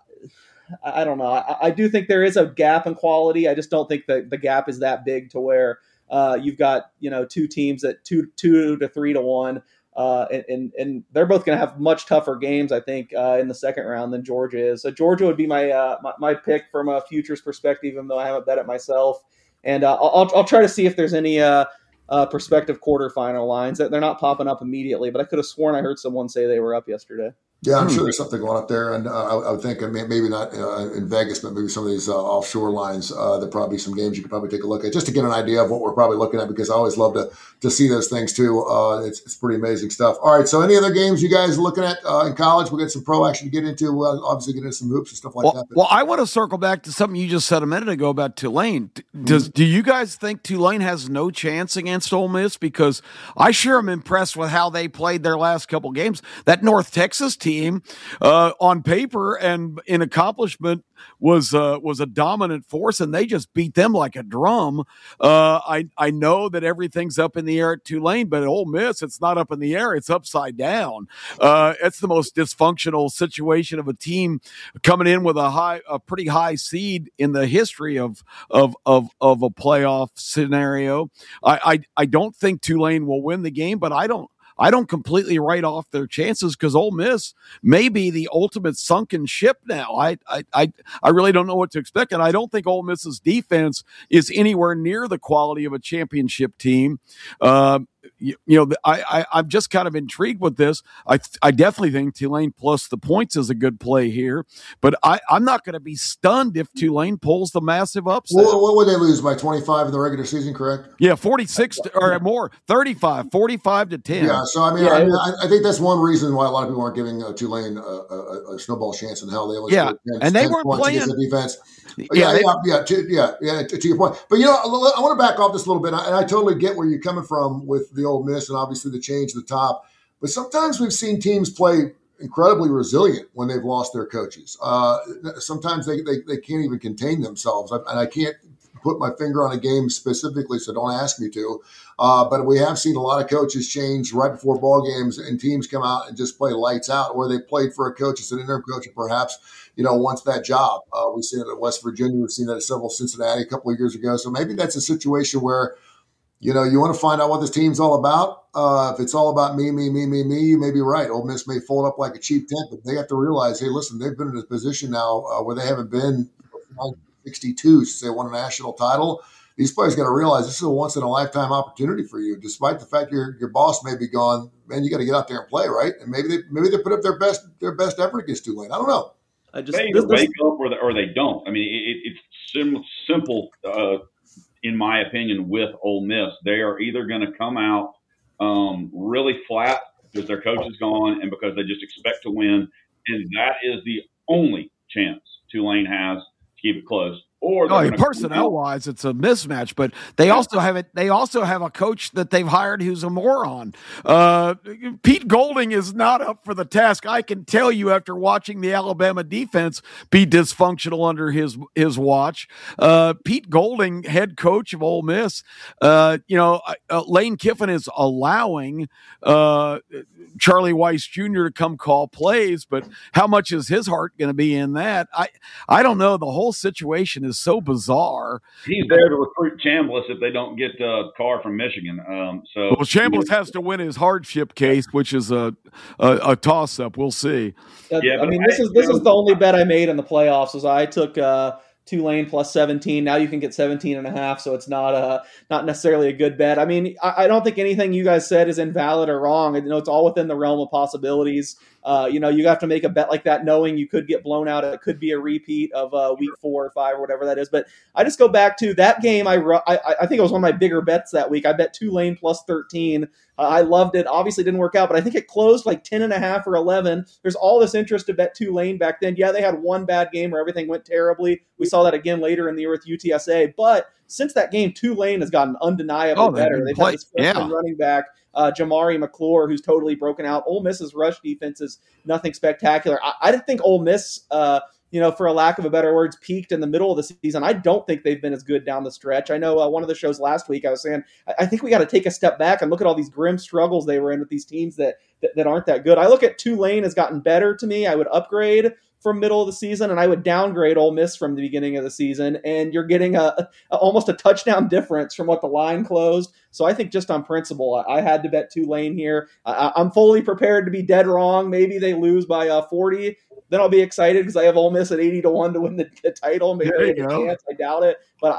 [SPEAKER 3] I don't know. I do think there is a gap in quality. I just don't think that the gap is that big to where you've got 2 teams at 2 to 3-1. And they're both going to have much tougher games, I think, in the second round than Georgia is. So Georgia would be my pick from a futures perspective, even though I haven't bet it myself. And I'll try to see if there's any prospective quarterfinal lines. They're not popping up immediately, but I could have sworn I heard someone say they were up yesterday.
[SPEAKER 2] Yeah, I'm sure there's something going up there, and I would think maybe not in Vegas, but maybe some of these offshore lines. There probably some games you could probably take a look at just to get an idea of what we're probably looking at, because I always love to see those things too. It's pretty amazing stuff. All right, so any other games you guys are looking at in college? We'll get some pro action to get into. Obviously, get into some hoops and stuff like that.
[SPEAKER 5] Well, I want to circle back to something you just said a minute ago about Tulane. Do you guys think Tulane has no chance against Ole Miss? Because I sure am impressed with how they played their last couple games. That North Texas team team on paper and in accomplishment was a dominant force, and they just beat them like a drum. I know that everything's up in the air at Tulane, but at Ole Miss, it's not up in the air; it's upside down. It's the most dysfunctional situation of a team coming in with a pretty high seed in the history of a playoff scenario. I don't think Tulane will win the game, but I don't completely write off their chances because Ole Miss may be the ultimate sunken ship now. I really don't know what to expect, and I don't think Ole Miss's defense is anywhere near the quality of a championship team. I'm just kind of intrigued with this. I definitely think Tulane plus the points is a good play here, but I'm not going to be stunned if Tulane pulls the massive upset.
[SPEAKER 2] What would they lose by 25 in the regular season? Correct?
[SPEAKER 5] Yeah, 46 or more, 45 to 10.
[SPEAKER 2] Yeah, so I think that's one reason why a lot of people aren't giving Tulane a snowball chance in hell. They only
[SPEAKER 5] and they weren't playing
[SPEAKER 2] the defense. To your point. But I want to back off this a little bit, and I totally get where you're coming from with the Ole Miss and obviously the change at the top. But sometimes we've seen teams play incredibly resilient when they've lost their coaches. Sometimes they can't even contain themselves, and I can't put my finger on a game specifically, so don't ask me to. But we have seen a lot of coaches change right before ball games, and teams come out and just play lights out, or they played for a coach as an interim coach, and perhaps wants that job. We've seen it at West Virginia. We've seen that at several Cincinnati a couple of years ago. So maybe that's a situation where you want to find out what this team's all about. If it's all about me, you may be right. Ole Miss may fold up like a cheap tent, but they have to realize, hey, listen, they've been in a position now where they haven't been 1962 since they won a national title. These players got to realize this is a once-in-a-lifetime opportunity for you. Despite the fact your boss may be gone, man, you got to get out there and play, right? And maybe they put up their best effort against Tulane. I don't know.
[SPEAKER 4] They either wake up or they don't. I mean, it's simple. In my opinion, with Ole Miss, they are either going to come out really flat because their coach is gone and because they just expect to win, and that is the only chance Tulane has to keep it close. Or
[SPEAKER 5] personnel-wise, it's a mismatch, but they also have it. They also have a coach that they've hired who's a moron. Pete Golding is not up for the task. I can tell you after watching the Alabama defense be dysfunctional under his watch. Pete Golding, head coach of Ole Miss, Lane Kiffin is allowing Charlie Weiss Jr. to come call plays, but how much is his heart going to be in that? I don't know. The whole situation is so bizarre.
[SPEAKER 4] He's there to recruit Chambliss if they don't get Carr from Michigan.
[SPEAKER 5] Chambliss has to win his hardship case, which is a toss-up. We'll see.
[SPEAKER 3] This is the only bet I made in the playoffs. Was I took Tulane plus 17. Now you can get 17.5, so it's not necessarily a good bet. I mean, I don't think anything you guys said is invalid or wrong. It's all within the realm of possibilities. You have to make a bet like that knowing you could get blown out. It could be a repeat of week 4 or 5 or whatever that is. But I just go back to that game. I think it was one of my bigger bets that week. I bet Tulane plus 13. I loved it. Obviously didn't work out, but I think it closed like 10.5 or 11. There's all this interest to bet Tulane back then. Yeah, they had one bad game where everything went terribly. We saw that again later in the year with UTSA. But since that game, Tulane has gotten undeniably better. They've had this freshman running back, Jamari McClure, who's totally broken out. Ole Miss's rush defense is nothing spectacular. I didn't think Ole Miss, for a lack of a better words, peaked in the middle of the season. I don't think they've been as good down the stretch. I know one of the shows last week I was saying, I think we got to take a step back and look at all these grim struggles they were in with these teams that aren't that good. I look at Tulane has gotten better to me. I would upgrade from middle of the season, and I would downgrade Ole Miss from the beginning of the season, and you're getting almost a touchdown difference from what the line closed. So I think just on principle, I had to bet Tulane here. I'm fully prepared to be dead wrong. Maybe they lose by 40. Then I'll be excited because I have Ole Miss at 80-1 to win the title. Maybe they have a chance. I doubt it. But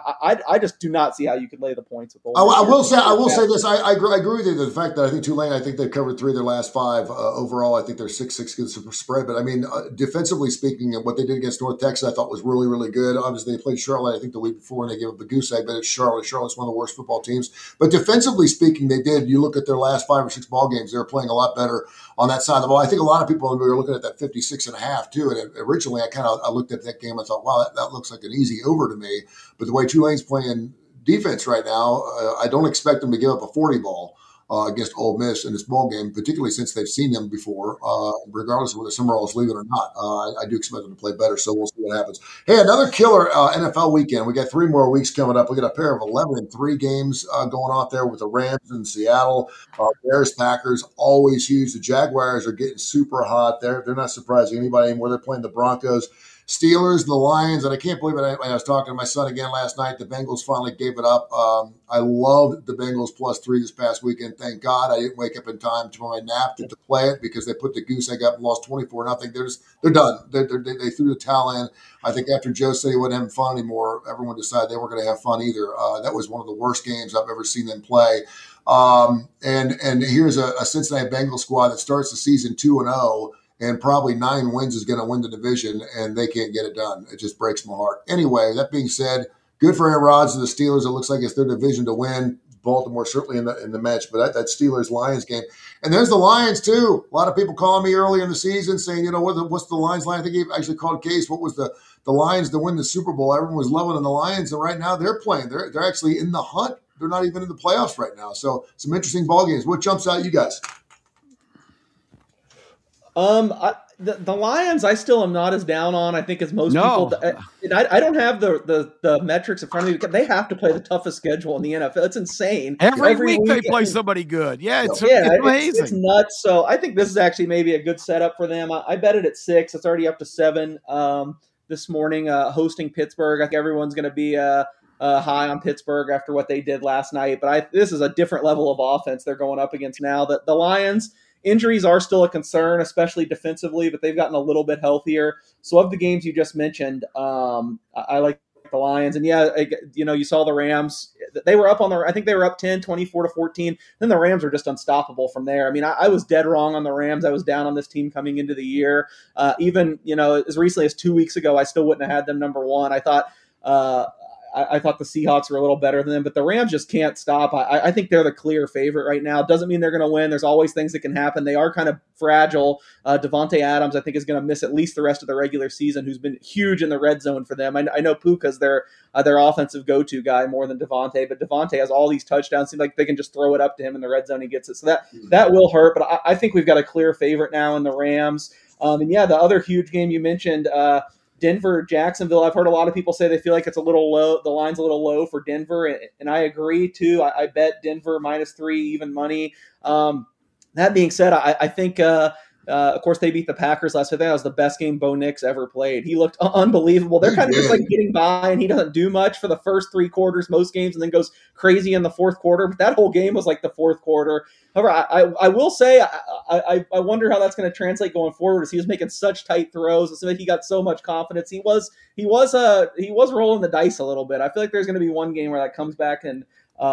[SPEAKER 3] I just do not see how you could lay the points with Ole Miss.
[SPEAKER 2] I will say this. I agree with you. The fact that I think Tulane, I think they've covered 3 of their last 5 overall. I think they're 6-6 against the spread. But I mean, defensively speaking, what they did against North Texas, I thought was really, really good. Obviously, they played Charlotte, I think, the week before, and they gave up a goose egg. But it's Charlotte. Charlotte's one of the worst football teams. But defensively speaking, they did. You look at their last 5 or 6 ball games, they were playing a lot better on that side of the ball. I think a lot of people, when we were looking at that 56.5 too, and originally I looked at that game, I thought, wow, that looks like an easy over to me. But the way Tulane's playing defense right now, I don't expect them to give up a 40 ball. against Ole Miss in this bowl game, particularly since they've seen them before, regardless of whether Summerall is leaving or not. I do expect them to play better, so we'll see what happens. Hey, another killer NFL weekend. We got 3 more weeks coming up. We got a pair of 11-3 games going on there with the Rams in Seattle, Bears, Packers, always huge. The Jaguars are getting super hot. They're not surprising anybody anymore. They're playing the Broncos. Steelers, the Lions, and I can't believe it. I was talking to my son again last night. The Bengals finally gave it up. I loved the Bengals +3 this past weekend. Thank God I didn't wake up in time to my nap to play it because they put the goose egg up and lost 24-0. They're done. They threw the towel in. I think after Joe said he wasn't having fun anymore, everyone decided they weren't going to have fun either. That was one of the worst games I've ever seen them play. And here's a Cincinnati Bengals squad that starts the season 2-0. And probably 9 wins is going to win the division, and they can't get it done. It just breaks my heart. Anyway, that being said, good for Aaron Rodgers and the Steelers. It looks like it's their division to win. Baltimore certainly in the match, but that Steelers-Lions game. And there's the Lions, too. A lot of people calling me earlier in the season saying, what's the Lions line? I think he actually called Case. What was the Lions to win the Super Bowl? Everyone was loving on the Lions, and right now they're playing. They're actually in the hunt. They're not even in the playoffs right now. So some interesting ball games. What jumps out you guys?
[SPEAKER 3] The Lions, I still am not as down on, I think, as most people. I don't have the metrics in front of me. They have to play the toughest schedule in the NFL. It's insane.
[SPEAKER 5] Every week they play somebody good. Yeah, it's amazing. It's
[SPEAKER 3] nuts. So I think this is actually maybe a good setup for them. I bet it at 6. It's already up to 7 this morning, hosting Pittsburgh. I think everyone's going to be high on Pittsburgh after what they did last night. But this is a different level of offense they're going up against now. The Lions – injuries are still a concern, especially defensively, but they've gotten a little bit healthier. So of the games you just mentioned, I like the Lions. And you saw the Rams. They were up I think they were up 10, 24-14. Then the Rams are just unstoppable from there. I mean, I was dead wrong on the Rams. I was down on this team coming into the year. Even, as recently as 2 weeks ago, I still wouldn't have had them number 1. I thought the Seahawks were a little better than them, but the Rams just can't stop. I think they're the clear favorite right now. Doesn't mean they're going to win. There's always things that can happen. They are kind of fragile. Devontae Adams, I think, is going to miss at least the rest of the regular season, who's been huge in the red zone for them. I know Puka's their offensive go-to guy more than Devontae, but Devontae has all these touchdowns. Seems like they can just throw it up to him in the red zone. He gets it. So that will hurt, but I think we've got a clear favorite now in the Rams. The other huge game you mentioned, Denver, Jacksonville. I've heard a lot of people say they feel like it's a little low. The line's a little low for Denver, and I agree too. I bet Denver -3 even money. That being said, I think, of course, they beat the Packers last week. That was the best game Bo Nix ever played. He looked unbelievable. They're kind of just like getting by, and he doesn't do much for the first 3 quarters most games, and then goes crazy in the fourth quarter. But that whole game was like the fourth quarter. However, I will say I wonder how that's going to translate going forward, as he was making such tight throws. It seemed like he got so much confidence. He was rolling the dice a little bit. I feel like there's going to be one game where that comes back and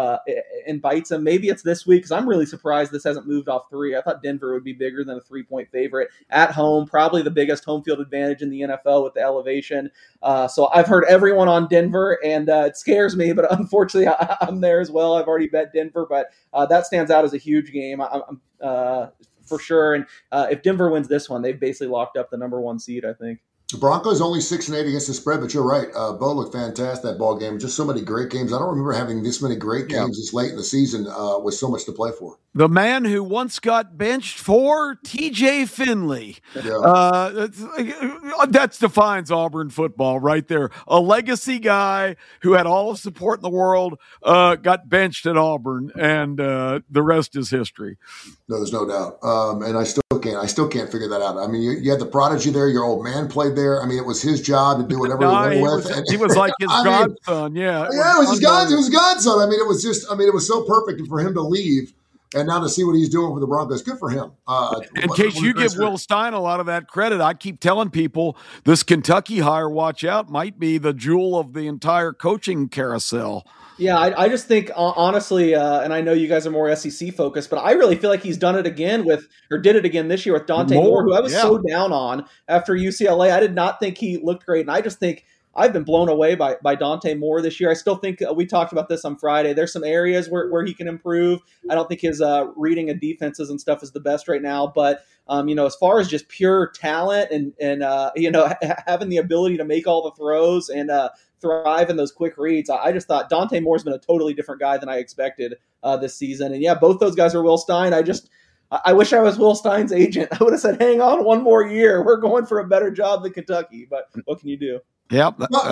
[SPEAKER 3] bites him. Maybe it's this week, because I'm really surprised this hasn't moved off 3. I thought Denver would be bigger than a 3-point favorite at home. Probably the biggest home field advantage in the NFL with the elevation. So I've heard everyone on Denver, and it scares me, but unfortunately I'm there as well. I've already bet Denver, but that stands out as a huge game. I'm for sure. And if Denver wins this one, they've basically locked up the number 1 seed, I think.
[SPEAKER 2] The Broncos only 6-8 against the spread, but you're right. Bo looked fantastic that ball game. Just so many great games. I don't remember having this many great games this late in the season with so much to play for.
[SPEAKER 5] The man who once got benched for TJ Finley. Yeah. That defines Auburn football right there. A legacy guy who had all the support in the world got benched at Auburn, and the rest is history.
[SPEAKER 2] No, there's no doubt. And I still can't figure that out. I mean, you had the prodigy there. Your old man played there. I mean, it was his job to do whatever he wanted with.
[SPEAKER 5] He was like his godson.
[SPEAKER 2] Yeah, it was his godson. I mean, it was so perfect for him to leave. And now to see what he's doing for the Broncos, good for him.
[SPEAKER 5] In case you give Will Stein a lot of that credit, I keep telling people this Kentucky hire, watch out, might be the jewel of the entire coaching carousel.
[SPEAKER 3] Yeah, I just think, honestly, and I know you guys are more SEC focused, but I really feel like he's did it again this year with Dante Moore, who I was so down on after UCLA. I did not think he looked great, and I just think I've been blown away by Dante Moore this year. I still think we talked about this on Friday. There's some areas where he can improve. I don't think his reading of defenses and stuff is the best right now, but as far as just pure talent and having the ability to make all the throws and thrive in those quick reads, I just thought Dante Moore's been a totally different guy than I expected this season. And yeah, both those guys are Will Stein. I wish I was Will Stein's agent. I would have said, hang on one more year. We're going for a better job than Kentucky. But what can you do?
[SPEAKER 5] Yep.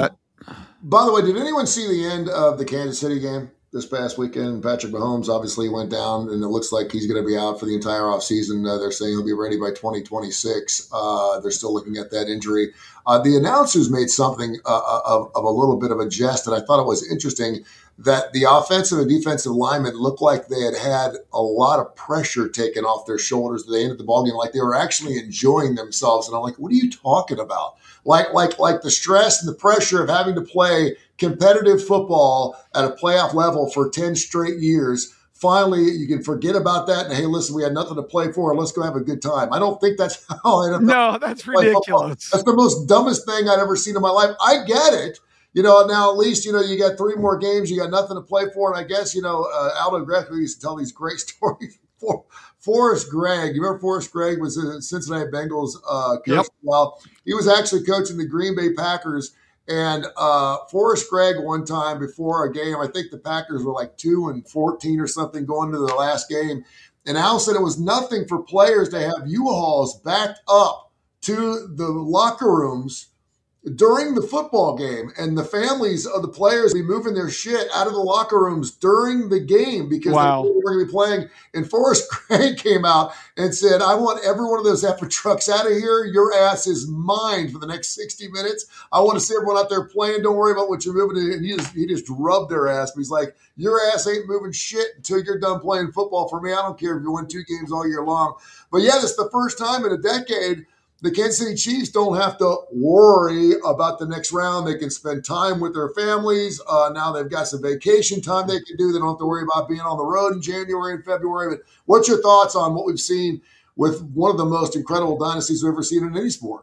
[SPEAKER 2] By the way, did anyone see the end of the Kansas City game this past weekend? Patrick Mahomes obviously went down, and it looks like he's going to be out for the entire offseason. They're saying he'll be ready by 2026. They're still looking at that injury. The announcers made something of a little bit of a jest, and I thought it was interesting that the offensive and defensive linemen looked like they had a lot of pressure taken off their shoulders at the end of the ballgame, like they were actually enjoying themselves. And I'm like, what are you talking about? Like the stress and the pressure of having to play competitive football at a playoff level for 10 straight years. Finally, you can forget about that. And hey, listen, we had nothing to play for. Let's go have a good time. I don't think that's how NFL.
[SPEAKER 5] No, that's ridiculous.
[SPEAKER 2] Football. That's the most dumbest thing I've ever seen in my life. I get it. Now at least, you got 3 more games. You got nothing to play for. And I guess, Aldo Greco used to tell these great stories. Forrest Gregg. You remember Forrest Gregg was a Cincinnati Bengals coach?
[SPEAKER 5] Yep.
[SPEAKER 2] Well, he was actually coaching the Green Bay Packers. And Forrest Gregg one time before a game, I think the Packers were like 2-14 or something going to the last game. And Al said it was nothing for players to have U-Hauls backed up to the locker rooms during the football game, and the families of the players be moving their shit out of the locker rooms during the game because they were going to be playing. And Forrest Gregg came out and said, I want every one of those effing trucks out of here. Your ass is mine for the next 60 minutes. I want to see everyone out there playing. Don't worry about what you're moving. And he just rubbed their ass. But he's like, your ass ain't moving shit until you're done playing football for me. I don't care if you win 2 games all year long. But yeah, this is the first time in a decade the Kansas City Chiefs don't have to worry about the next round. They can spend time with their families. Now they've got some vacation time they can do. They don't have to worry about being on the road in January and February. But what's your thoughts on what we've seen with one of the most incredible dynasties we've ever seen in any sport?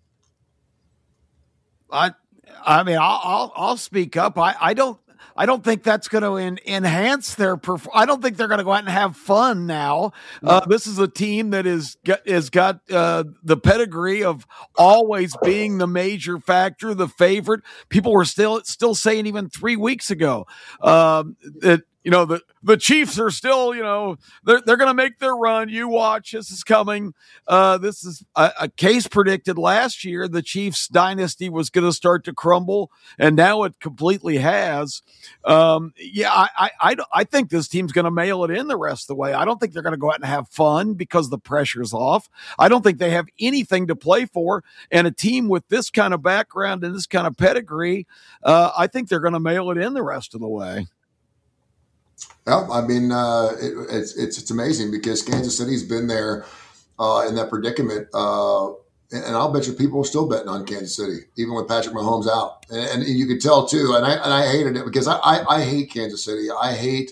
[SPEAKER 5] I mean, I'll speak up. I don't think that's going to enhance their I don't think they're going to go out and have fun now. This is a team that has got the pedigree of always being the major factor, the favorite. People were still saying even 3 weeks ago that the Chiefs are still, they're going to make their run. You watch, this is coming. This is a case predicted last year. The Chiefs dynasty was going to start to crumble, and now it completely has. I think this team's going to mail it in the rest of the way. I don't think they're going to go out and have fun because the pressure's off. I don't think they have anything to play for, and a team with this kind of background and this kind of pedigree, I think they're going to mail it in the rest of the way.
[SPEAKER 2] Well, I mean, it's amazing because Kansas City's been there in that predicament, and I'll bet you people are still betting on Kansas City, even with Patrick Mahomes out. And you could tell too. And I hated it because I hate Kansas City. I hate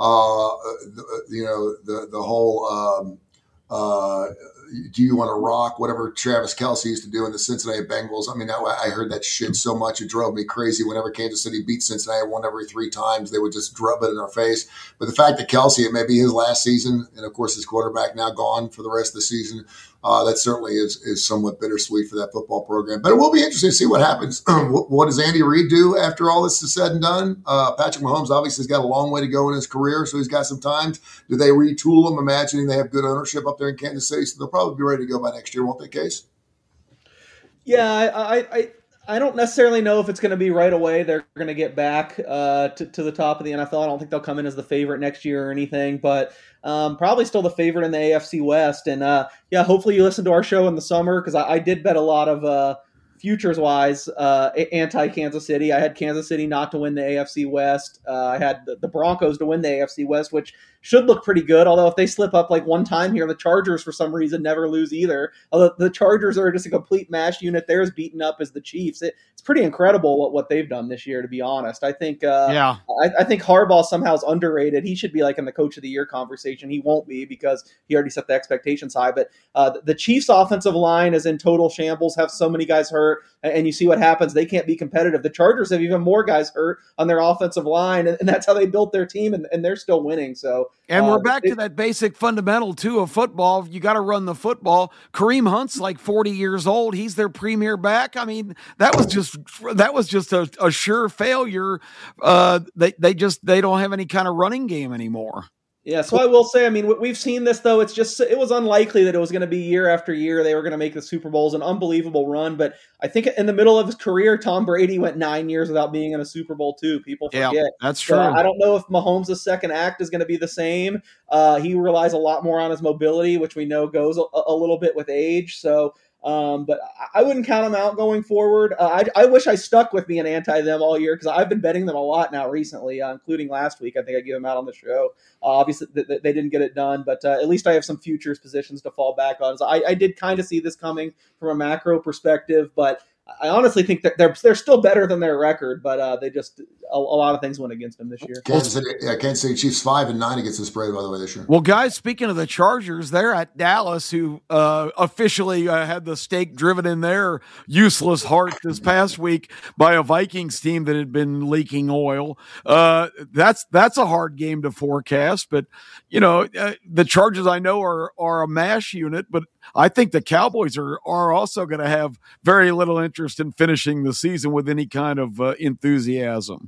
[SPEAKER 2] the whole. Do you want to rock? Whatever Travis Kelce used to do in the Cincinnati Bengals. I mean, I heard that shit so much. It drove me crazy. Whenever Kansas City beat Cincinnati 1 every 3 times, they would just drub it in our face. But the fact that Kelce, it may be his last season, and of course his quarterback now gone for the rest of the season, that certainly is somewhat bittersweet for that football program. But it will be interesting to see what happens. What does Andy Reid do after all this is said and done? Patrick Mahomes obviously has got a long way to go in his career, so he's got some time. Do they retool him, imagining they have good ownership up there in Kansas City? So they'll probably be ready to go by next year, won't they, Case?
[SPEAKER 3] Yeah, I don't necessarily know if it's going to be right away. They're going to get back to the top of the NFL. I don't think they'll come in as the favorite next year or anything, but probably still the favorite in the AFC West. And hopefully you listen to our show in the summer because I did bet a lot of futures-wise anti-Kansas City. I had Kansas City not to win the AFC West. I had the Broncos to win the AFC West, which should look pretty good, although if they slip up like one time here, the Chargers for some reason never lose either. Although the Chargers are just a complete mash unit. They're as beaten up as the Chiefs. It's pretty incredible what they've done this year, to be honest. I think I think Harbaugh somehow is underrated. He should be like in the Coach of the Year conversation. He won't be because he already set the expectations high. But the Chiefs' offensive line is in total shambles, have so many guys hurt. hurt, and you see what happens. They can't be competitive. The Chargers have even more guys hurt on their offensive line, and that's how they built their team, and they're still winning. So,
[SPEAKER 5] and we're back to that basic fundamental too of football. You got to run the football. Kareem Hunt's like 40 years old. He's their premier back. I mean, that was just a sure failure. They don't have any kind of running game anymore.
[SPEAKER 3] Yeah, so I will say, I mean, we've seen this, though. It was unlikely that it was going to be year after year they were going to make the Super Bowls, an unbelievable run. But I think in the middle of his career, Tom Brady went 9 years without being in a Super Bowl, too. People forget.
[SPEAKER 5] Yeah, that's true.
[SPEAKER 3] So I don't know if Mahomes' second act is going to be the same. He relies a lot more on his mobility, which we know goes a little bit with age. So, but I wouldn't count them out going forward. I wish I stuck with being anti-them all year because I've been betting them a lot now recently, including last week. I think I gave them out on the show. Obviously, they didn't get it done, but at least I have some futures positions to fall back on. So I did kind of see this coming from a macro perspective, but I honestly think that they're still better than their record, but they just a lot of things went against them this year.
[SPEAKER 2] Kansas City Chiefs 5-9 against the spread, by the way, this year.
[SPEAKER 5] Well, guys, speaking of the Chargers, they're at Dallas, who officially had the stake driven in their useless heart this past week by a Vikings team that had been leaking oil. That's a hard game to forecast, but the Chargers I know are a mash unit, but I think the Cowboys are also going to have very little interest in finishing the season with any kind of enthusiasm.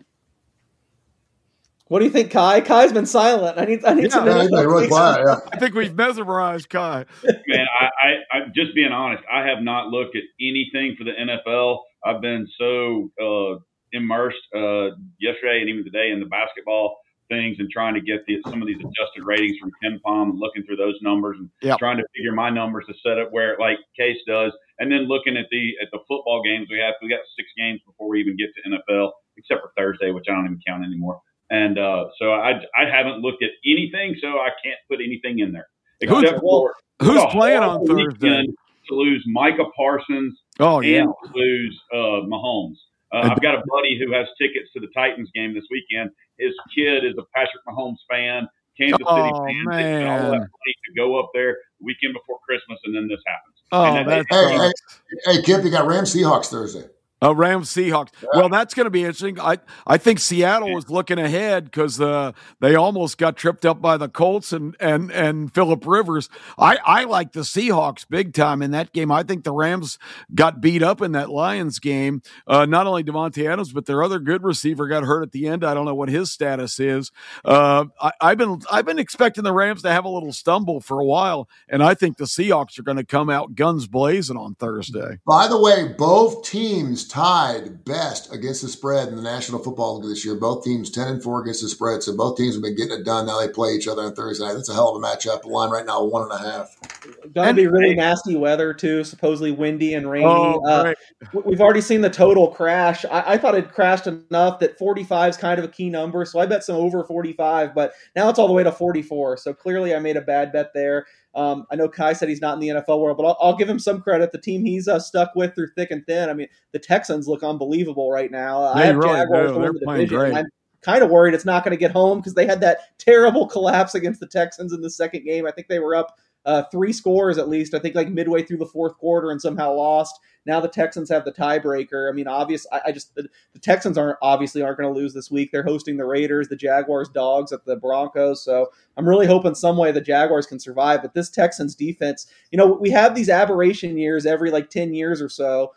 [SPEAKER 3] What do you think, Kai? Kai's been silent. I need some.
[SPEAKER 2] Really quiet, yeah.
[SPEAKER 5] I think we've mesmerized Kai.
[SPEAKER 4] Man, I'm just being honest. I have not looked at anything for the NFL. I've been so immersed yesterday and even today in the basketball things and trying to get some of these adjusted ratings from KenPom and looking through those numbers and trying to figure my numbers to set up where like Case does, and then looking at the football games we have. We got 6 games before we even get to NFL, except for Thursday, which I don't even count anymore. And so I haven't looked at anything, so I can't put anything in there.
[SPEAKER 5] Who's playing on Thursday?
[SPEAKER 4] To lose Micah Parsons and to lose Mahomes. I've got a buddy who has tickets to the Titans game this weekend. His kid is a Patrick Mahomes fan, Kansas City fan. They spent all that money to go up there the weekend before Christmas, and then this happens.
[SPEAKER 2] Hey, Kip, you got Rams Seahawks Thursday.
[SPEAKER 5] Rams Seahawks. Yeah. Well, that's going to be interesting. I think Seattle was looking ahead because they almost got tripped up by the Colts and Phillip Rivers. I like the Seahawks big time in that game. I think the Rams got beat up in that Lions game. Not only Devontae Adams, but their other good receiver got hurt at the end. I don't know what his status is. I've been expecting the Rams to have a little stumble for a while, and I think the Seahawks are going to come out guns blazing on Thursday.
[SPEAKER 2] By the way, both teams tied best against the spread in the National Football League this year. Both teams 10-4 against the spread. So both teams have been getting it done. Now they play each other on Thursday night. That's a hell of a matchup. The line right now 1.5.
[SPEAKER 3] Going to be really nasty weather too. Supposedly windy and rainy. We've already seen the total crash. I thought it crashed enough that 45 is kind of a key number. So I bet some over 45, but now it's all the way to 44. So clearly I made a bad bet there. I know Kai said he's not in the NFL world, but I'll give him some credit. The team he's stuck with through thick and thin. I mean, the Texans look unbelievable right now. I have Jaguars
[SPEAKER 5] They're playing great.
[SPEAKER 3] I'm kind of worried it's not going to get home because they had that terrible collapse against the Texans in the second game. I think they were up 3 scores at least, I think like midway through the fourth quarter and somehow lost. Now the Texans have the tiebreaker. I mean, the Texans aren't going to lose this week. They're hosting the Raiders, the Jaguars dogs at the Broncos. So I'm really hoping some way the Jaguars can survive. But this Texans defense, we have these aberration years every like 10 years or so.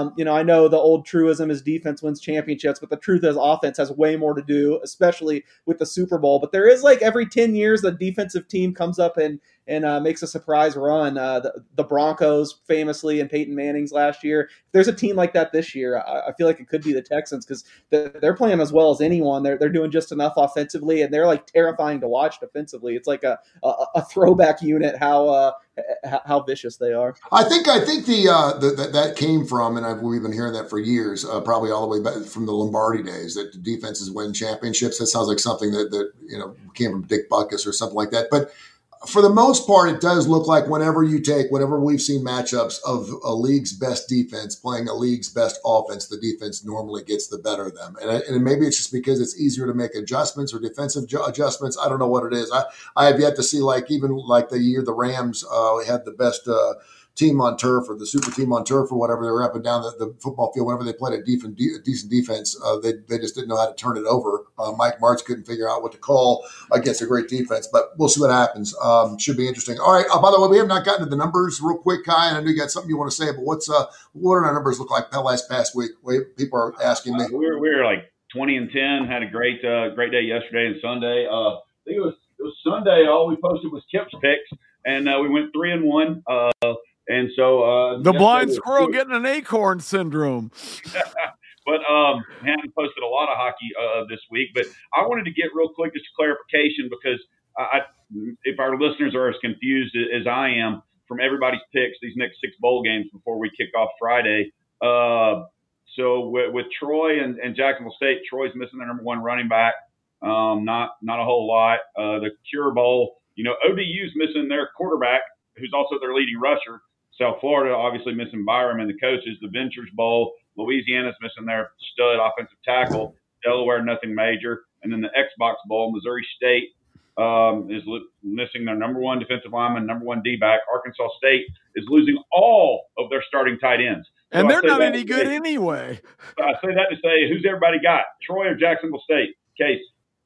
[SPEAKER 3] I know the old truism is defense wins championships, but the truth is offense has way more to do, especially with the Super Bowl. But there is like every 10 years, the defensive team comes up and makes a surprise run. The Broncos famously and Peyton Manning's last year. If there's a team like that this year, I feel like it could be the Texans because they're playing as well as anyone. They're doing just enough offensively, and they're like terrifying to watch defensively. It's like a throwback unit how vicious they are.
[SPEAKER 2] I think that came from, and we've been hearing that for years, probably all the way back from the Lombardi days, that the defenses win championships. That sounds like something that came from Dick Butkus or something like that. But for the most part, it does look like whenever we've seen matchups of a league's best defense playing a league's best offense, the defense normally gets the better of them. And maybe it's just because it's easier to make adjustments or defensive adjustments. I don't know what it is. I have yet to see even the year the Rams had the best team on turf or the super team on turf or whatever. They were up and down the football field. Whenever they played a decent defense, they just didn't know how to turn it over. Mike Martz couldn't figure out what to call against a great defense, but we'll see what happens. Should be interesting. All right. By the way, we have not gotten to the numbers real quick, Kai, and I know you got something you want to say, but what do our numbers look like past week? People are asking me.
[SPEAKER 4] We're like 20-10. Had a great day yesterday and Sunday. I think it was Sunday. All we posted was Kip's picks, and we went 3-1. And so
[SPEAKER 5] the blind squirrel getting an acorn syndrome.
[SPEAKER 4] But haven't posted a lot of hockey this week. But I wanted to get real quick just a clarification because if our listeners are as confused as I am from everybody's picks these next 6 bowl games before we kick off Friday. So with Troy and Jacksonville State, Troy's missing their number 1 running back. Not a whole lot. The Cure Bowl, ODU's missing their quarterback, who's also their leading rusher. South Florida obviously missing Byram and the coaches. The Ventures Bowl, Louisiana's missing their stud offensive tackle. Delaware, nothing major. And then the Xbox Bowl, Missouri State is missing their number 1 defensive lineman, number 1 D-back. Arkansas State is losing all of their starting tight ends. So
[SPEAKER 5] and they're not any good anyway.
[SPEAKER 4] I say that to say, who's everybody got? Troy or Jacksonville State? Case.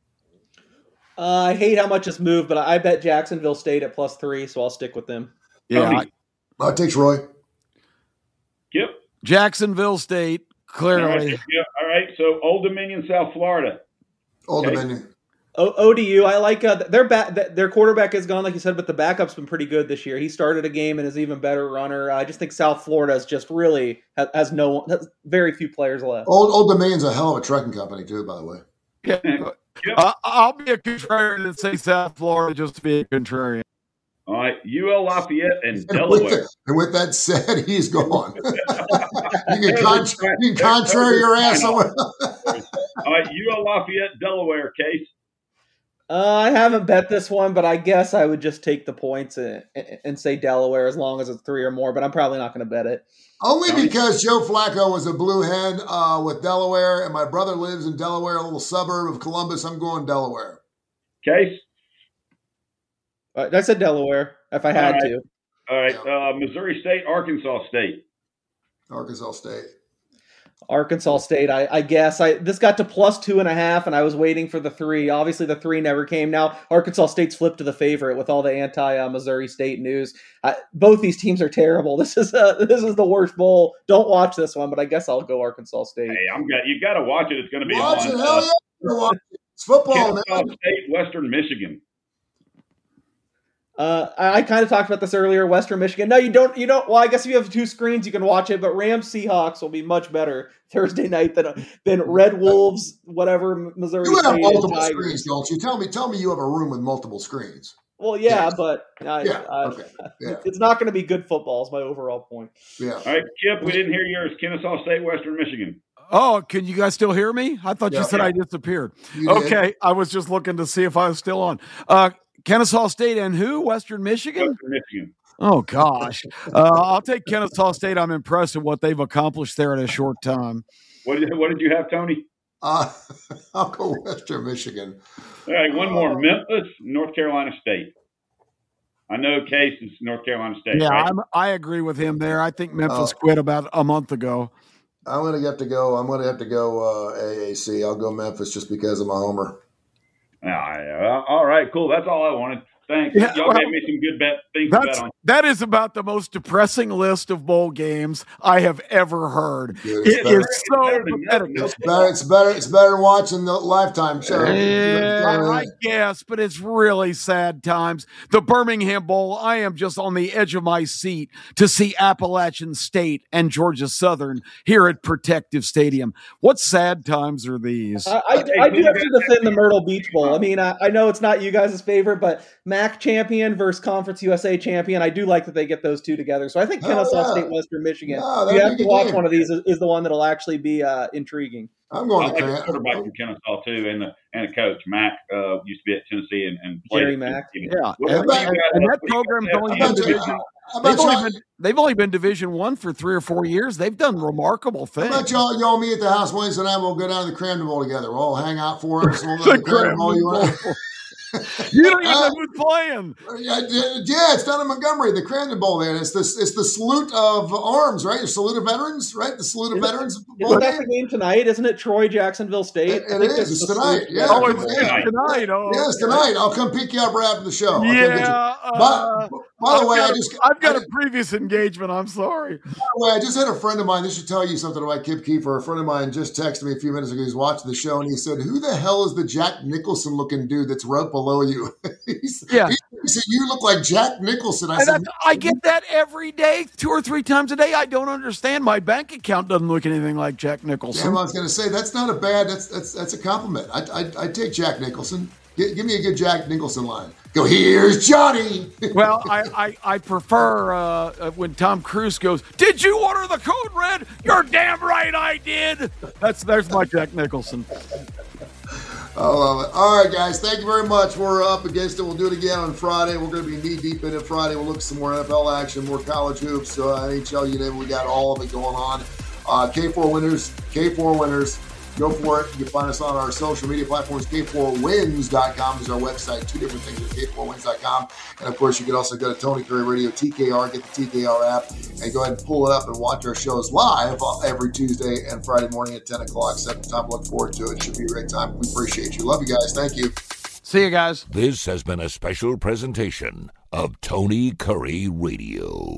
[SPEAKER 3] I hate how much it's moved, but I bet Jacksonville State at +3, so I'll stick with them.
[SPEAKER 5] Yeah.
[SPEAKER 2] I'll take Troy.
[SPEAKER 4] Yep.
[SPEAKER 5] Jacksonville State, clearly.
[SPEAKER 4] All right. So Old Dominion, South Florida.
[SPEAKER 2] Old Dominion.
[SPEAKER 3] ODU, I like their quarterback is gone, like you said, but the backup's been pretty good this year. He started a game and is even better runner. I just think South Florida is just really has very few players left.
[SPEAKER 2] Old Dominion's a hell of a trucking company too, by the way.
[SPEAKER 5] Yeah. I'll be a contrarian and say South Florida just to be a contrarian.
[SPEAKER 4] All right, UL Lafayette and Delaware.
[SPEAKER 2] And with that said, he's gone. you can contrary your ass somewhere.
[SPEAKER 4] All right, UL Lafayette, Delaware, Case.
[SPEAKER 3] I haven't bet this one, but I guess I would just take the points and say Delaware as long as it's 3 or more, but I'm probably not going to bet it.
[SPEAKER 2] Only because Joe Flacco was a blue hen with Delaware, and my brother lives in Delaware, a little suburb of Columbus. I'm going Delaware.
[SPEAKER 4] Case?
[SPEAKER 3] I said Delaware, if I had to.
[SPEAKER 4] All right, Missouri State, Arkansas State.
[SPEAKER 2] Arkansas State.
[SPEAKER 3] Arkansas State, I guess. This got to +2.5, and I was waiting for the 3. Obviously, the 3 never came. Now, Arkansas State's flipped to the favorite with all the anti-Missouri State news. Both these teams are terrible. This is the worst bowl. Don't watch this one, but I guess I'll go Arkansas State.
[SPEAKER 4] Hey, you got to watch it. It's going to be
[SPEAKER 2] watch
[SPEAKER 4] on.
[SPEAKER 2] It, hell yeah. Watch it. It's football,
[SPEAKER 4] man. State, Western Michigan.
[SPEAKER 3] I kind of talked about this earlier. Western Michigan. No, you don't. Well, I guess if you have 2 screens, you can watch it. But Rams Seahawks will be much better Thursday night than Red Wolves, whatever Missouri.
[SPEAKER 2] You have multiple screens, don't you? Tell me you have a room with multiple screens.
[SPEAKER 3] Well, yeah, but it's not going to be good football. Is my overall point.
[SPEAKER 2] Yeah.
[SPEAKER 4] All right, Kip. We didn't hear yours. Kennesaw State, Western Michigan.
[SPEAKER 5] Oh, can you guys still hear me? I thought you said I disappeared. Okay, I was just looking to see if I was still on. Kennesaw State and who? Western Michigan?
[SPEAKER 4] Western Michigan.
[SPEAKER 5] Oh, gosh. I'll take Kennesaw State. I'm impressed with what they've accomplished there in a short time.
[SPEAKER 4] What did you have, Tony?
[SPEAKER 2] I'll go Western Michigan.
[SPEAKER 4] All right, one more. Memphis, North Carolina State. I know Case is North Carolina State.
[SPEAKER 5] Yeah,
[SPEAKER 4] right?
[SPEAKER 5] I agree with him there. I think Memphis quit about a month ago.
[SPEAKER 2] I'm going to have to go AAC. I'll go Memphis just because I'm a homer.
[SPEAKER 4] All right, cool. That's all I wanted. Thanks.
[SPEAKER 5] Yeah,
[SPEAKER 4] Y'all gave me some good things to bet on.
[SPEAKER 5] That is about the most depressing list of bowl games I have ever heard.
[SPEAKER 2] Dude,
[SPEAKER 5] it is so repetitive.
[SPEAKER 2] It's better watching the Lifetime show.
[SPEAKER 5] Yeah, I guess, but it's really sad times. The Birmingham Bowl, I am just on the edge of my seat to see Appalachian State and Georgia Southern here at Protective Stadium. What sad times are these?
[SPEAKER 3] I do have to defend the Myrtle Beach Bowl. I mean, I know it's not you guys' favorite, but MAC champion versus Conference USA champion. I do like that they get those 2 together. So I think Kennesaw State, Western Michigan. You have to watch one of these is the one that'll actually be intriguing.
[SPEAKER 2] I'm going
[SPEAKER 4] to like quarterback from Kennesaw too, and a coach. Mac used to be at Tennessee and played.
[SPEAKER 3] Jerry Mack.
[SPEAKER 5] Yeah, and that program's only been division. They've only been Division I for 3 or 4 years. They've done remarkable things.
[SPEAKER 2] How about y'all meet at the house Wednesday night? We'll go down to the Crandall Bowl together. We'll all hang out for us. We'll go to the Crandall Bowl.
[SPEAKER 5] You don't even know who's playing.
[SPEAKER 2] Yeah, it's down in Montgomery, the Crandon Bowl there. It's the salute of arms, right? The salute of veterans, right? The salute of veterans.
[SPEAKER 3] Isn't that the game tonight? Isn't it Troy Jacksonville State?
[SPEAKER 2] It is. It's tonight. Yeah.
[SPEAKER 5] Oh, it's tonight. Oh,
[SPEAKER 2] yeah, it's tonight. I'll come pick you up right after the show.
[SPEAKER 5] Yeah.
[SPEAKER 2] By the way,
[SPEAKER 5] I've got a previous engagement. I'm sorry.
[SPEAKER 2] By the way, I just had a friend of mine. This should tell you something about Kip Keefer. A friend of mine just texted me a few minutes ago. He's watching the show, and he said, "Who the hell is the Jack Nicholson looking dude that's right below you?" He said, "You look like Jack Nicholson."
[SPEAKER 5] I get that every day, 2 or 3 times a day. I don't understand. My bank account doesn't look anything like Jack Nicholson.
[SPEAKER 2] Damn, I was going to say that's not a bad. That's a compliment. I take Jack Nicholson. Give me a good Jack Nicholson line. Go, here's Johnny.
[SPEAKER 5] Well, I prefer when Tom Cruise goes, "Did you order the Code Red?" "You're damn right I did." There's my Jack Nicholson.
[SPEAKER 2] I love it. All right, guys. Thank you very much. We're up against it. We'll do it again on Friday. We're going to be knee-deep in it Friday. We'll look at some more NFL action, more college hoops, NHL, you name it. We got all of it going on. K4 winners. Go for it. You can find us on our social media platforms. K4wins.com is our website. 2 different things at K4wins.com. And, of course, you can also go to Tony Curry Radio, TKR, get the TKR app, and go ahead and pull it up and watch our shows live every Tuesday and Friday morning at 10 o'clock. Second time. Look forward to it. It should be a great time. We appreciate you. Love you guys. Thank you.
[SPEAKER 5] See you guys.
[SPEAKER 1] This has been a special presentation of Tony Curry Radio.